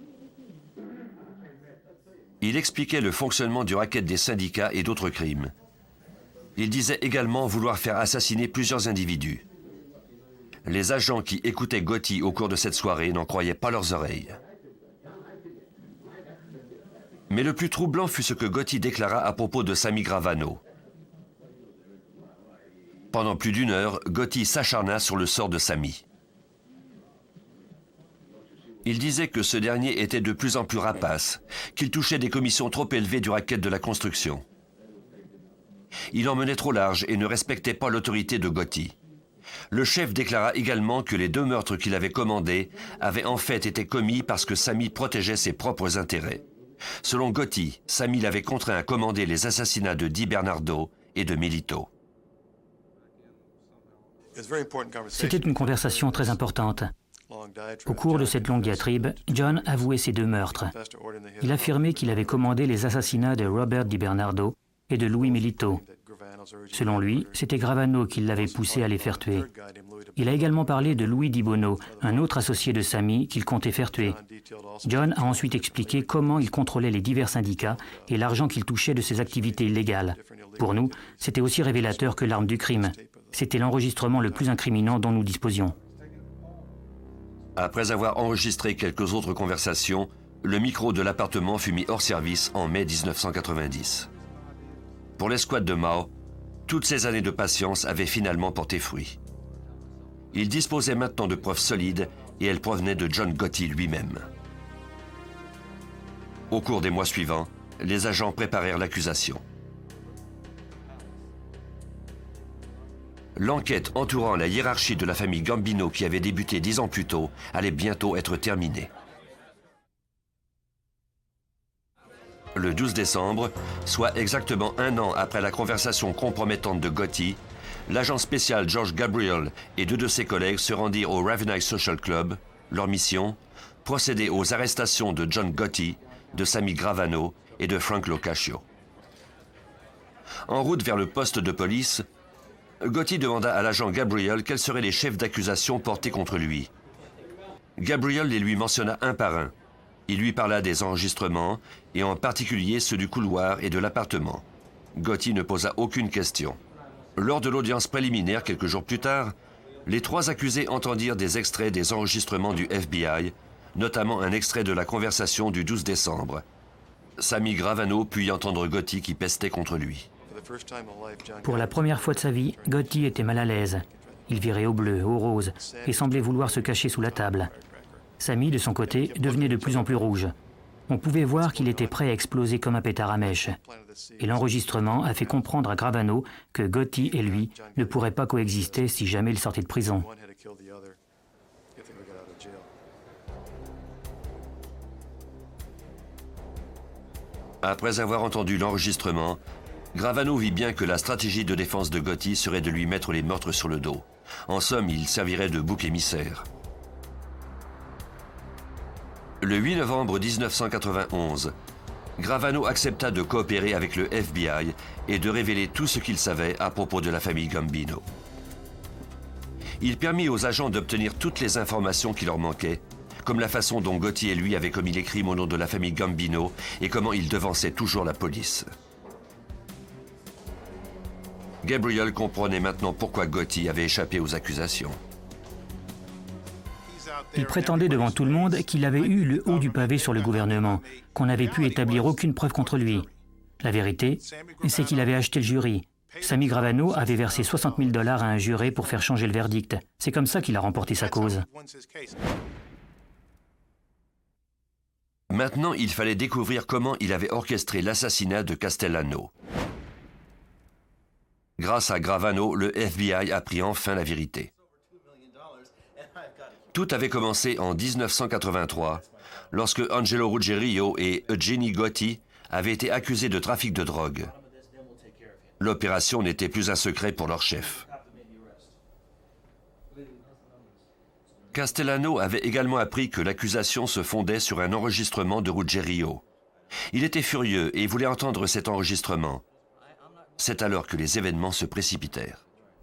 Il expliquait le fonctionnement du racket des syndicats et d'autres crimes. Il disait également vouloir faire assassiner plusieurs individus. Les agents qui écoutaient Gotti au cours de cette soirée n'en croyaient pas leurs oreilles. Mais le plus troublant fut ce que Gotti déclara à propos de Sammy Gravano. Pendant plus d'1 heure, Gotti s'acharna sur le sort de Sammy. Il disait que ce dernier était de plus en plus rapace, qu'il touchait des commissions trop élevées du racket de la construction. Il en menait trop large et ne respectait pas l'autorité de Gotti. Le chef déclara également que les 2 meurtres qu'il avait commandés avaient en fait été commis parce que Sammy protégeait ses propres intérêts. Selon Gotti, Sammy l'avait contraint à commander les assassinats de Di Bernardo et de Milito. C'était une conversation très importante. Au cours de cette longue diatribe, John avouait ses 2 meurtres. Il affirmait qu'il avait commandé les assassinats de Robert Di Bernardo et de Louis Milito. Selon lui, c'était Gravano qui l'avait poussé à les faire tuer. Il a également parlé de Louis Di Bono, un autre associé de Sammy qu'il comptait faire tuer. John a ensuite expliqué comment il contrôlait les divers syndicats et l'argent qu'il touchait de ses activités illégales. Pour nous, c'était aussi révélateur que l'arme du crime. C'était l'enregistrement le plus incriminant dont nous disposions. Après avoir enregistré quelques autres conversations, le micro de l'appartement fut mis hors service en mai 1990. Pour l'escouade de Mao, toutes ces années de patience avaient finalement porté fruit. Il disposait maintenant de preuves solides et elles provenaient de John Gotti lui-même. Au cours des mois suivants, les agents préparèrent l'accusation. L'enquête entourant la hiérarchie de la famille Gambino qui avait débuté 10 ans plus tôt allait bientôt être terminée. Le 12 décembre, soit exactement 1 an après la conversation compromettante de Gotti, l'agent spécial George Gabriel et 2 de ses collègues se rendirent au Ravenite Social Club. Leur mission, procéder aux arrestations de John Gotti, de Sammy Gravano et de Frank Locascio. En route vers le poste de police, Gotti demanda à l'agent Gabriel quels seraient les chefs d'accusation portés contre lui. Gabriel les lui mentionna un par un. Il lui parla des enregistrements, et en particulier ceux du couloir et de l'appartement. Gotti ne posa aucune question. Lors de l'audience préliminaire, quelques jours plus tard, les 3 accusés entendirent des extraits des enregistrements du FBI, notamment un extrait de la conversation du 12 décembre. Sammy Gravano put y entendre Gotti qui pestait contre lui. Pour la première fois de sa vie, Gotti était mal à l'aise. Il virait au bleu, au rose, et semblait vouloir se cacher sous la table. Sammy, de son côté, devenait de plus en plus rouge. On pouvait voir qu'il était prêt à exploser comme un pétard à mèche. Et l'enregistrement a fait comprendre à Gravano que Gotti et lui ne pourraient pas coexister si jamais il sortait de prison. Après avoir entendu l'enregistrement, Gravano vit bien que la stratégie de défense de Gotti serait de lui mettre les meurtres sur le dos. En somme, il servirait de bouc émissaire. Le 8 novembre 1991, Gravano accepta de coopérer avec le FBI et de révéler tout ce qu'il savait à propos de la famille Gambino. Il permit aux agents d'obtenir toutes les informations qui leur manquaient, comme la façon dont Gotti et lui avaient commis les crimes au nom de la famille Gambino et comment ils devançaient toujours la police. Gabriel comprenait maintenant pourquoi Gotti avait échappé aux accusations. Il prétendait devant tout le monde qu'il avait eu le haut du pavé sur le gouvernement, qu'on n'avait pu établir aucune preuve contre lui. La vérité, c'est qu'il avait acheté le jury. Sammy Gravano avait versé $60 000 à un juré pour faire changer le verdict. C'est comme ça qu'il a remporté sa cause. Maintenant, il fallait découvrir comment il avait orchestré l'assassinat de Castellano. Grâce à Gravano, le FBI apprit enfin la vérité. Tout avait commencé en 1983, lorsque Angelo Ruggerio et Eugeni Gotti avaient été accusés de trafic de drogue. L'opération n'était plus un secret pour leur chef. Castellano avait également appris que l'accusation se fondait sur un enregistrement de Ruggerio. Il était furieux et voulait entendre cet enregistrement. C'est alors que les événements se précipitèrent.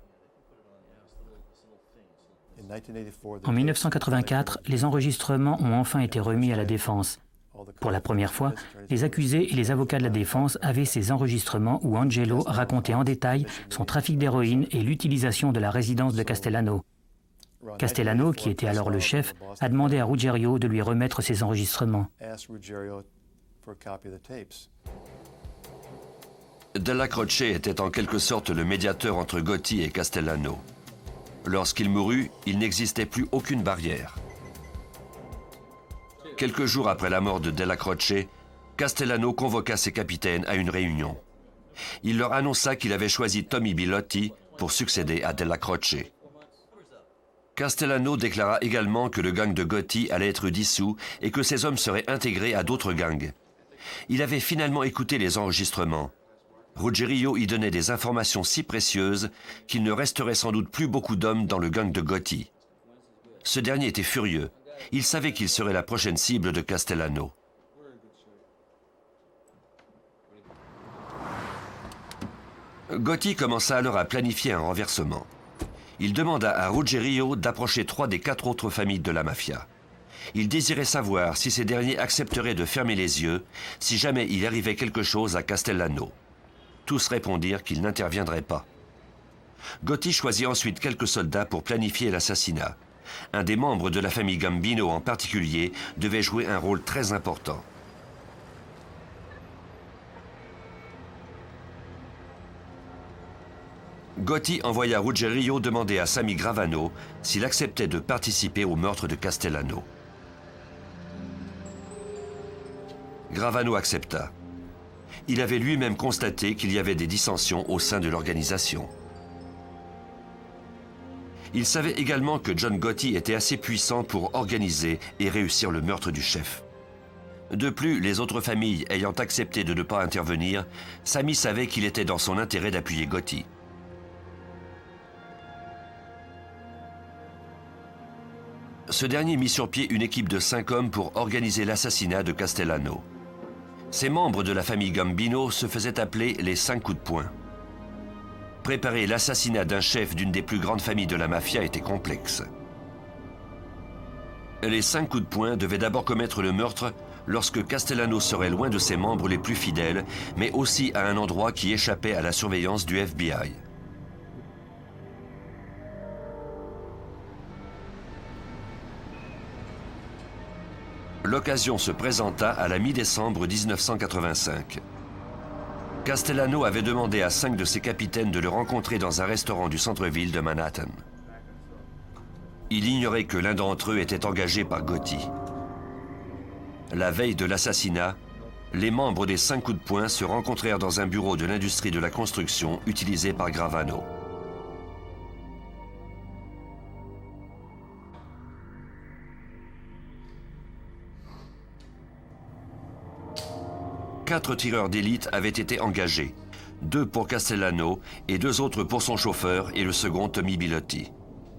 En 1984, les enregistrements ont enfin été remis à la défense. Pour la première fois, les accusés et les avocats de la défense avaient ces enregistrements où Angelo racontait en détail son trafic d'héroïne et l'utilisation de la résidence de Castellano. Castellano, qui était alors le chef, a demandé à Ruggiero de lui remettre ses enregistrements. Della Croce était en quelque sorte le médiateur entre Gotti et Castellano. Lorsqu'il mourut, il n'existait plus aucune barrière. Quelques jours après la mort de Della Croce, Castellano convoqua ses capitaines à une réunion. Il leur annonça qu'il avait choisi Tommy Bilotti pour succéder à Della Croce. Castellano déclara également que le gang de Gotti allait être dissous et que ses hommes seraient intégrés à d'autres gangs. Il avait finalement écouté les enregistrements. Ruggiero y donnait des informations si précieuses qu'il ne resterait sans doute plus beaucoup d'hommes dans le gang de Gotti. Ce dernier était furieux. Il savait qu'il serait la prochaine cible de Castellano. Gotti commença alors à planifier un renversement. Il demanda à Ruggiero d'approcher 3 des 4 autres familles de la mafia. Il désirait savoir si ces derniers accepteraient de fermer les yeux si jamais il arrivait quelque chose à Castellano. Tous répondirent qu'ils n'interviendraient pas. Gotti choisit ensuite quelques soldats pour planifier l'assassinat. Un des membres de la famille Gambino en particulier devait jouer un rôle très important. Gotti envoya Ruggiero demander à Sammy Gravano s'il acceptait de participer au meurtre de Castellano. Gravano accepta. Il avait lui-même constaté qu'il y avait des dissensions au sein de l'organisation. Il savait également que John Gotti était assez puissant pour organiser et réussir le meurtre du chef. De plus, les autres familles ayant accepté de ne pas intervenir, Sammy savait qu'il était dans son intérêt d'appuyer Gotti. Ce dernier mit sur pied une équipe de 5 hommes pour organiser l'assassinat de Castellano. Ces membres de la famille Gambino se faisaient appeler les 5 coups de poing. Préparer l'assassinat d'un chef d'une des plus grandes familles de la mafia était complexe. Les 5 coups de poing devaient d'abord commettre le meurtre lorsque Castellano serait loin de ses membres les plus fidèles, mais aussi à un endroit qui échappait à la surveillance du FBI. L'occasion se présenta à la mi-décembre 1985. Castellano avait demandé à 5 de ses capitaines de le rencontrer dans un restaurant du centre-ville de Manhattan. Il ignorait que l'un d'entre eux était engagé par Gotti. La veille de l'assassinat, les membres des 5 coups de poing se rencontrèrent dans un bureau de l'industrie de la construction utilisé par Gravano. Quatre tireurs d'élite avaient été engagés, 2 pour Castellano et 2 autres pour son chauffeur et le second Tommy Bilotti.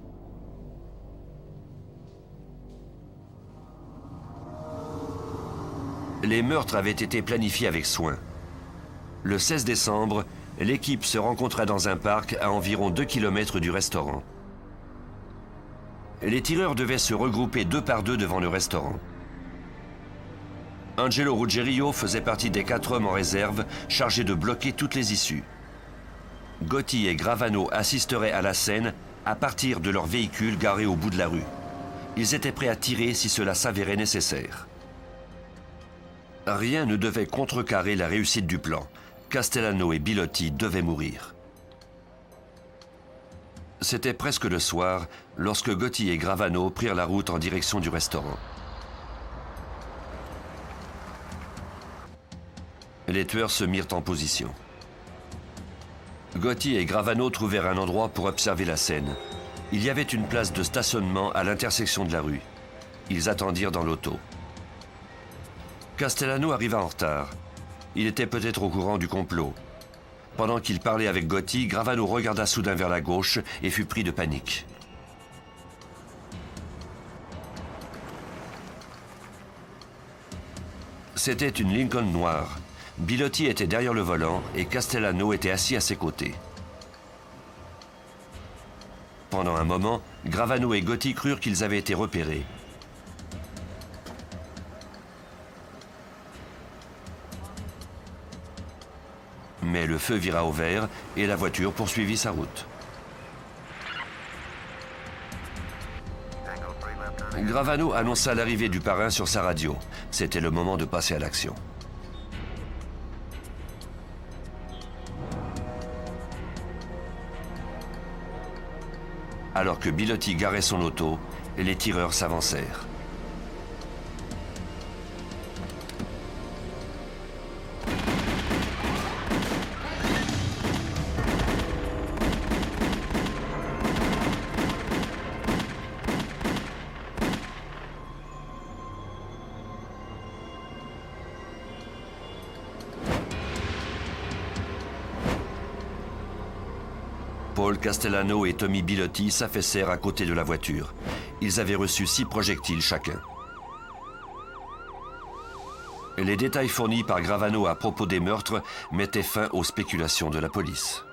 Les meurtres avaient été planifiés avec soin. Le 16 décembre, l'équipe se rencontra dans un parc à environ 2 km du restaurant. Les tireurs devaient se regrouper 2 par 2 devant le restaurant. Angelo Ruggiero faisait partie des 4 hommes en réserve chargés de bloquer toutes les issues. Gotti et Gravano assisteraient à la scène à partir de leur véhicule garé au bout de la rue. Ils étaient prêts à tirer si cela s'avérait nécessaire. Rien ne devait contrecarrer la réussite du plan. Castellano et Bilotti devaient mourir. C'était presque le soir lorsque Gotti et Gravano prirent la route en direction du restaurant. Les tueurs se mirent en position. Gotti et Gravano trouvèrent un endroit pour observer la scène. Il y avait une place de stationnement à l'intersection de la rue. Ils attendirent dans l'auto. Castellano arriva en retard. Il était peut-être au courant du complot. Pendant qu'il parlait avec Gotti, Gravano regarda soudain vers la gauche et fut pris de panique. C'était une Lincoln noire. Bilotti était derrière le volant et Castellano était assis à ses côtés. Pendant un moment, Gravano et Gotti crurent qu'ils avaient été repérés. Mais le feu vira au vert et la voiture poursuivit sa route. Gravano annonça l'arrivée du parrain sur sa radio. C'était le moment de passer à l'action. Alors que Bilotti garait son auto, les tireurs s'avancèrent. Paul Castellano et Tommy Bilotti s'affaissèrent à côté de la voiture. Ils avaient reçu 6 projectiles chacun. Les détails fournis par Gravano à propos des meurtres mettaient fin aux spéculations de la police.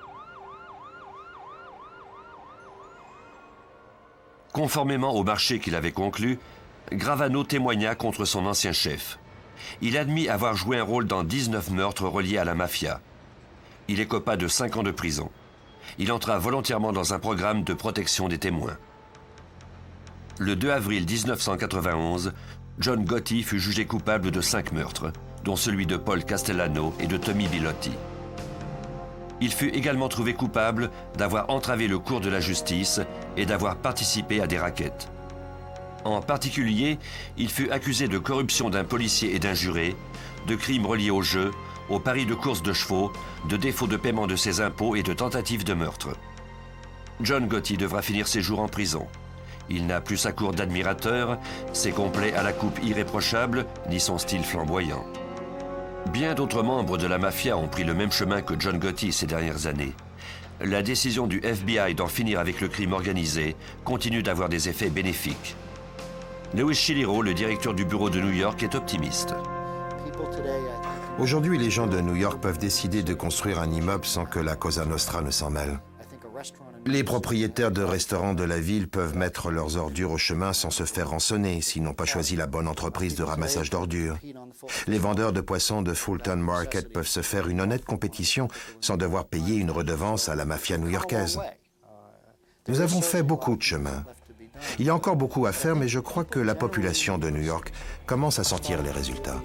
Conformément au marché qu'il avait conclu, Gravano témoigna contre son ancien chef. Il admit avoir joué un rôle dans 19 meurtres reliés à la mafia. Il écopa de 5 ans de prison. Il entra volontairement dans un programme de protection des témoins. Le 2 avril 1991, John Gotti fut jugé coupable de 5 meurtres, dont celui de Paul Castellano et de Tommy Bilotti. Il fut également trouvé coupable d'avoir entravé le cours de la justice et d'avoir participé à des rackets. En particulier, il fut accusé de corruption d'un policier et d'un juré, de crimes reliés au jeu, aux paris de course de chevaux, de défaut de paiement de ses impôts et de tentative de meurtre. John Gotti devra finir ses jours en prison. Il n'a plus sa cour d'admirateurs, ses complets à la coupe irréprochable, ni son style flamboyant. Bien d'autres membres de la mafia ont pris le même chemin que John Gotti ces dernières années. La décision du FBI d'en finir avec le crime organisé continue d'avoir des effets bénéfiques. Louis Chiliro, le directeur du bureau de New York, est optimiste. Aujourd'hui, les gens de New York peuvent décider de construire un immeuble sans que la Cosa Nostra ne s'en mêle. Les propriétaires de restaurants de la ville peuvent mettre leurs ordures au chemin sans se faire rançonner s'ils n'ont pas choisi la bonne entreprise de ramassage d'ordures. Les vendeurs de poissons de Fulton Market peuvent se faire une honnête compétition sans devoir payer une redevance à la mafia new-yorkaise. Nous avons fait beaucoup de chemin. Il y a encore beaucoup à faire, mais je crois que la population de New York commence à sentir les résultats.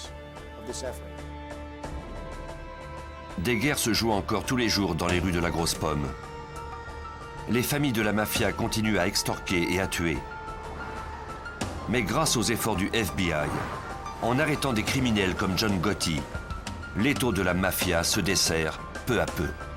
Des guerres se jouent encore tous les jours dans les rues de la Grosse Pomme. Les familles de la mafia continuent à extorquer et à tuer. Mais grâce aux efforts du FBI, en arrêtant des criminels comme John Gotti, l'étau de la mafia se desserre peu à peu.